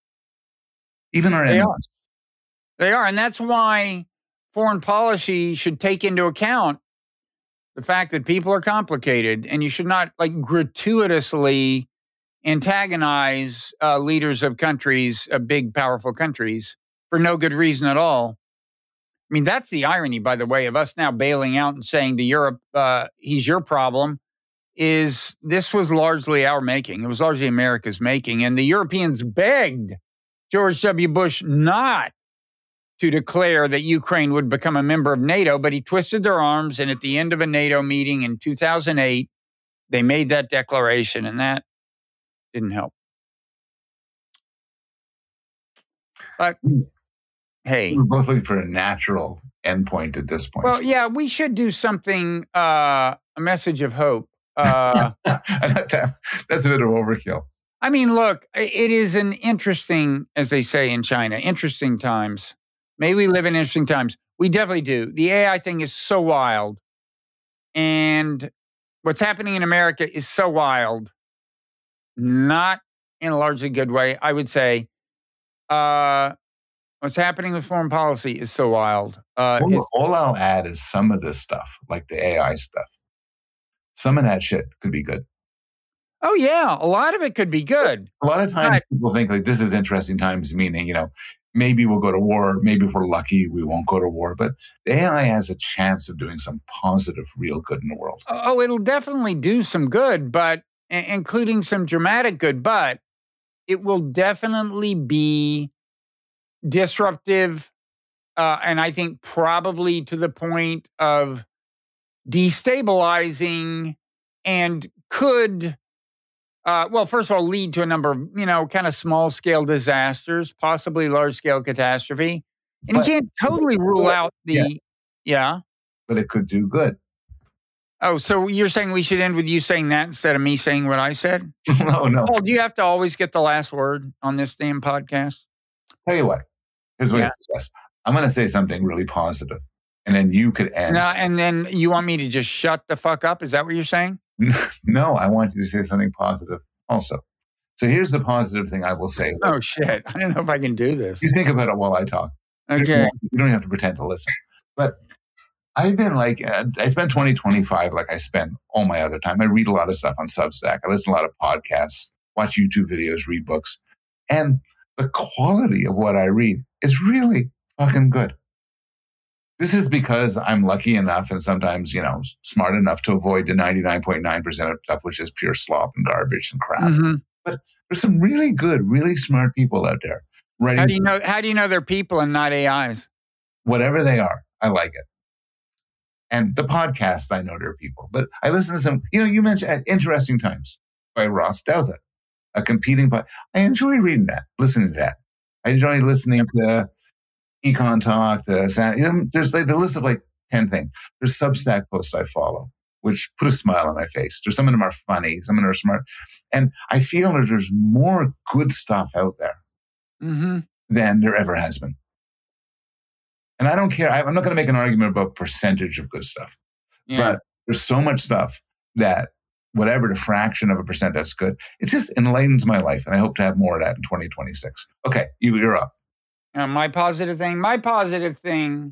Even our They are. enemies. They are, and that's why foreign policy should take into account the fact that people are complicated, and you should not like gratuitously antagonize uh, leaders of countries, uh, big, powerful countries, for no good reason at all. I mean, that's the irony, by the way, of us now bailing out and saying to Europe, uh, he's your problem, is this was largely our making. It was largely America's making. And the Europeans begged George W. Bush not to declare that Ukraine would become a member of NATO, but he twisted their arms. And at the end of a NATO meeting in two thousand eight, they made that declaration, and that didn't help. But hey, We're both looking for a natural endpoint at this point. well, yeah, we should do something, uh, a message of hope. Uh, That's a bit of overkill. I mean, look, it is an interesting, as they say in China, interesting times. May we live in interesting times. We definitely do. The A I thing is so wild. And what's happening in America is so wild. Not in a largely good way, I would say. Uh, what's happening with foreign policy is so wild. Uh, it's, All, all I'll add is some of this stuff, like the A I stuff. Some of that shit could be good. oh, yeah, a lot of it could be good. A lot of times Right. people think like this is interesting times, meaning, you know, maybe we'll go to war. Maybe if we're lucky, we won't go to war. But the A I has a chance of doing some positive, real good in the world. Oh, it'll definitely do some good, but including some dramatic good, but it will definitely be disruptive. Uh, and I think probably to the point of destabilizing and could, uh, well, first of all, lead to a number of, you know, kind of small scale disasters, possibly large scale catastrophe. And but, you can't totally rule out the, yeah. yeah. But it could do good. Oh, so you're saying we should end with you saying that instead of me saying what I said? no, no. Paul, do you have to always get the last word on this damn podcast? Tell you what. Here's what yeah. I suggest. I'm going to say something really positive, and then you could end. No, and then you want me to just shut the fuck up? Is that what you're saying? No, I want you to say something positive also. So here's the positive thing I will say. Oh, shit. I don't know if I can do this. You think about it while I talk. Okay. You don't have to pretend to listen. But I've been like, uh, I spent twenty twenty-five like I spend all my other time. I read a lot of stuff on Substack. I listen to a lot of podcasts, watch YouTube videos, read books. And the quality of what I read is really fucking good. This is because I'm lucky enough and sometimes, you know, smart enough to avoid the ninety-nine point nine percent of stuff, which is pure slop and garbage and crap. Mm-hmm. But there's some really good, really smart people out there. Writing how do you know? How do you know they're people and not A Is? Whatever they are, I like it. And the podcasts, I know they're people. But I listen to some, you know, you mentioned uh, Interesting Times by Ross Douthat, a competing pod. I enjoy reading that, listening to that. I enjoy listening to Econ Talk, to San, you know, there's like a list of like ten things. There's Substack posts I follow, which put a smile on my face. There's some of them are funny, some of them are smart. And I feel that there's more good stuff out there mm-hmm. than there ever has been. And I don't care. I'm not going to make an argument about percentage of good stuff. Yeah. But there's so much stuff that whatever the fraction of a percent that's good, it just enlightens my life. And I hope to have more of that in twenty twenty-six. Okay, you, you're up. Uh, my positive thing, my positive thing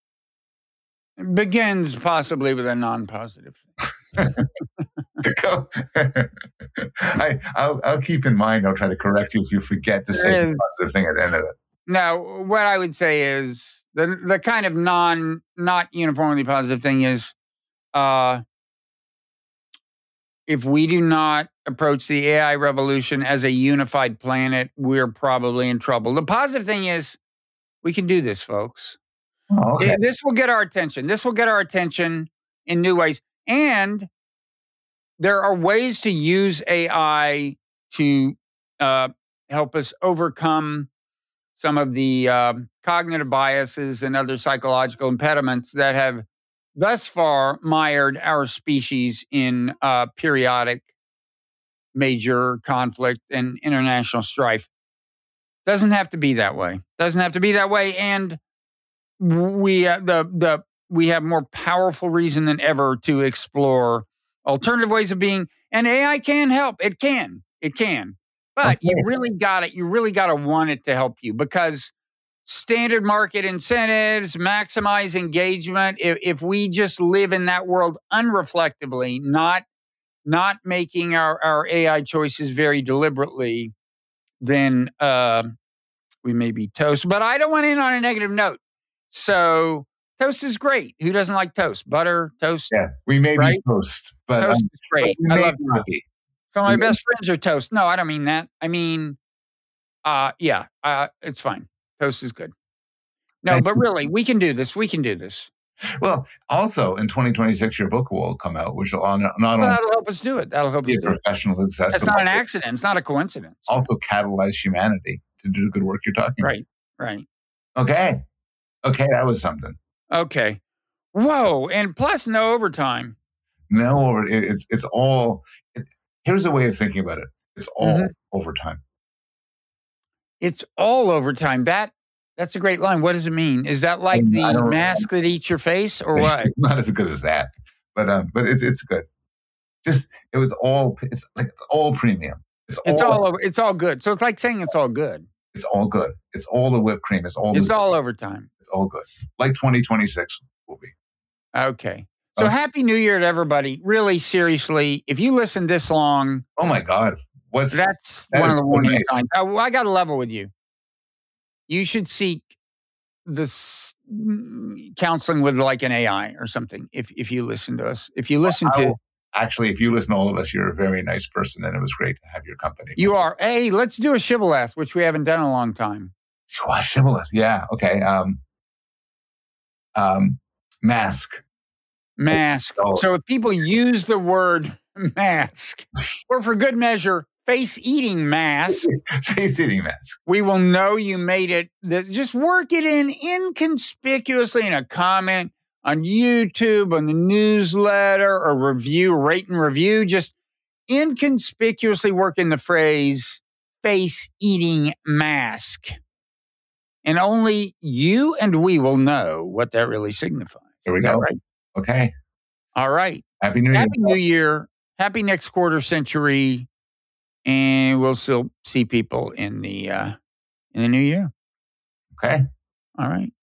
begins possibly with a non-positive thing. I, I'll, I'll keep in mind, I'll try to correct you if you forget to say the positive thing at the end of it. Now, what I would say is the the kind of non, not uniformly positive thing is uh, if we do not approach the A I revolution as a unified planet, we're probably in trouble. The positive thing is we can do this, folks. Oh, okay. This will get our attention. This will get our attention in new ways. And there are ways to use A I to uh, help us overcome some of the uh, cognitive biases and other psychological impediments that have thus far mired our species in uh, periodic major conflict and international strife. Doesn't have to be that way. Doesn't have to be that way. And we uh, the the we have more powerful reason than ever to explore alternative ways of being. And A I can help. It can. It can. But okay. you really got it. You really got to want it to help you, because standard market incentives, maximize engagement. If, if we just live in that world unreflectively, not not making our, our A I choices very deliberately, then uh, we may be toast. But I don't want to end on a negative note. So toast is great. Who doesn't like toast? Butter, toast. Yeah, we may right? be toast, but toast um, is great. But I love not be. So my best friends are toast. No, I don't mean that. I mean, uh, yeah, uh, it's fine. Toast is good. No, but really, we can do this. We can do this. Well, also in twenty twenty-six, your book will come out, which will not well, only that'll help us do it. That'll help be us a do professional it. success. It's not an accident. It's not a coincidence. Also catalyze humanity to do the good work you're talking right, about. Right, right. Okay. Okay, that was something. Okay. Whoa, and plus no overtime. No, over it, it's it's all. It, here's a way of thinking about it. It's all mm-hmm. overtime. It's all overtime. That that's a great line. What does it mean? Is that like I the mask that eats your face, or what? Not as good as that, but um, but it's it's good. Just it was all. It's like it's all premium. It's, it's all, all over. It's all good. So it's like saying it's all good. It's all good. It's all the whipped cream. It's all. It's the, all overtime. It's all good. Like twenty twenty-six will be. Okay. So okay. Happy New Year to everybody. Really, seriously, if you listen this long. Oh my God. What's That's that one of the so warning nice. signs. I, I got to level with you. you should seek this counseling with like an A I or something. If if you listen to us, if you listen to, actually, if you listen to all of us, you're a very nice person, and it was great to have your company. You are. Hey, let's do a shibboleth, which we haven't done in a long time. Oh, shibboleth, yeah, okay. Um, um, mask, mask. Oh. So if people use the word mask, or for good measure, face-eating mask. Face-eating mask. We will know you made it. Just work it in inconspicuously in a comment on YouTube, on the newsletter, or review, rate and review. Just inconspicuously work in the phrase face-eating mask. And only you and we will know what that really signifies. Here we go. Right? Okay. All right. Happy New Year. Happy New Year. Happy next quarter century. And we'll still see people in the uh, in the new year. Okay. All right.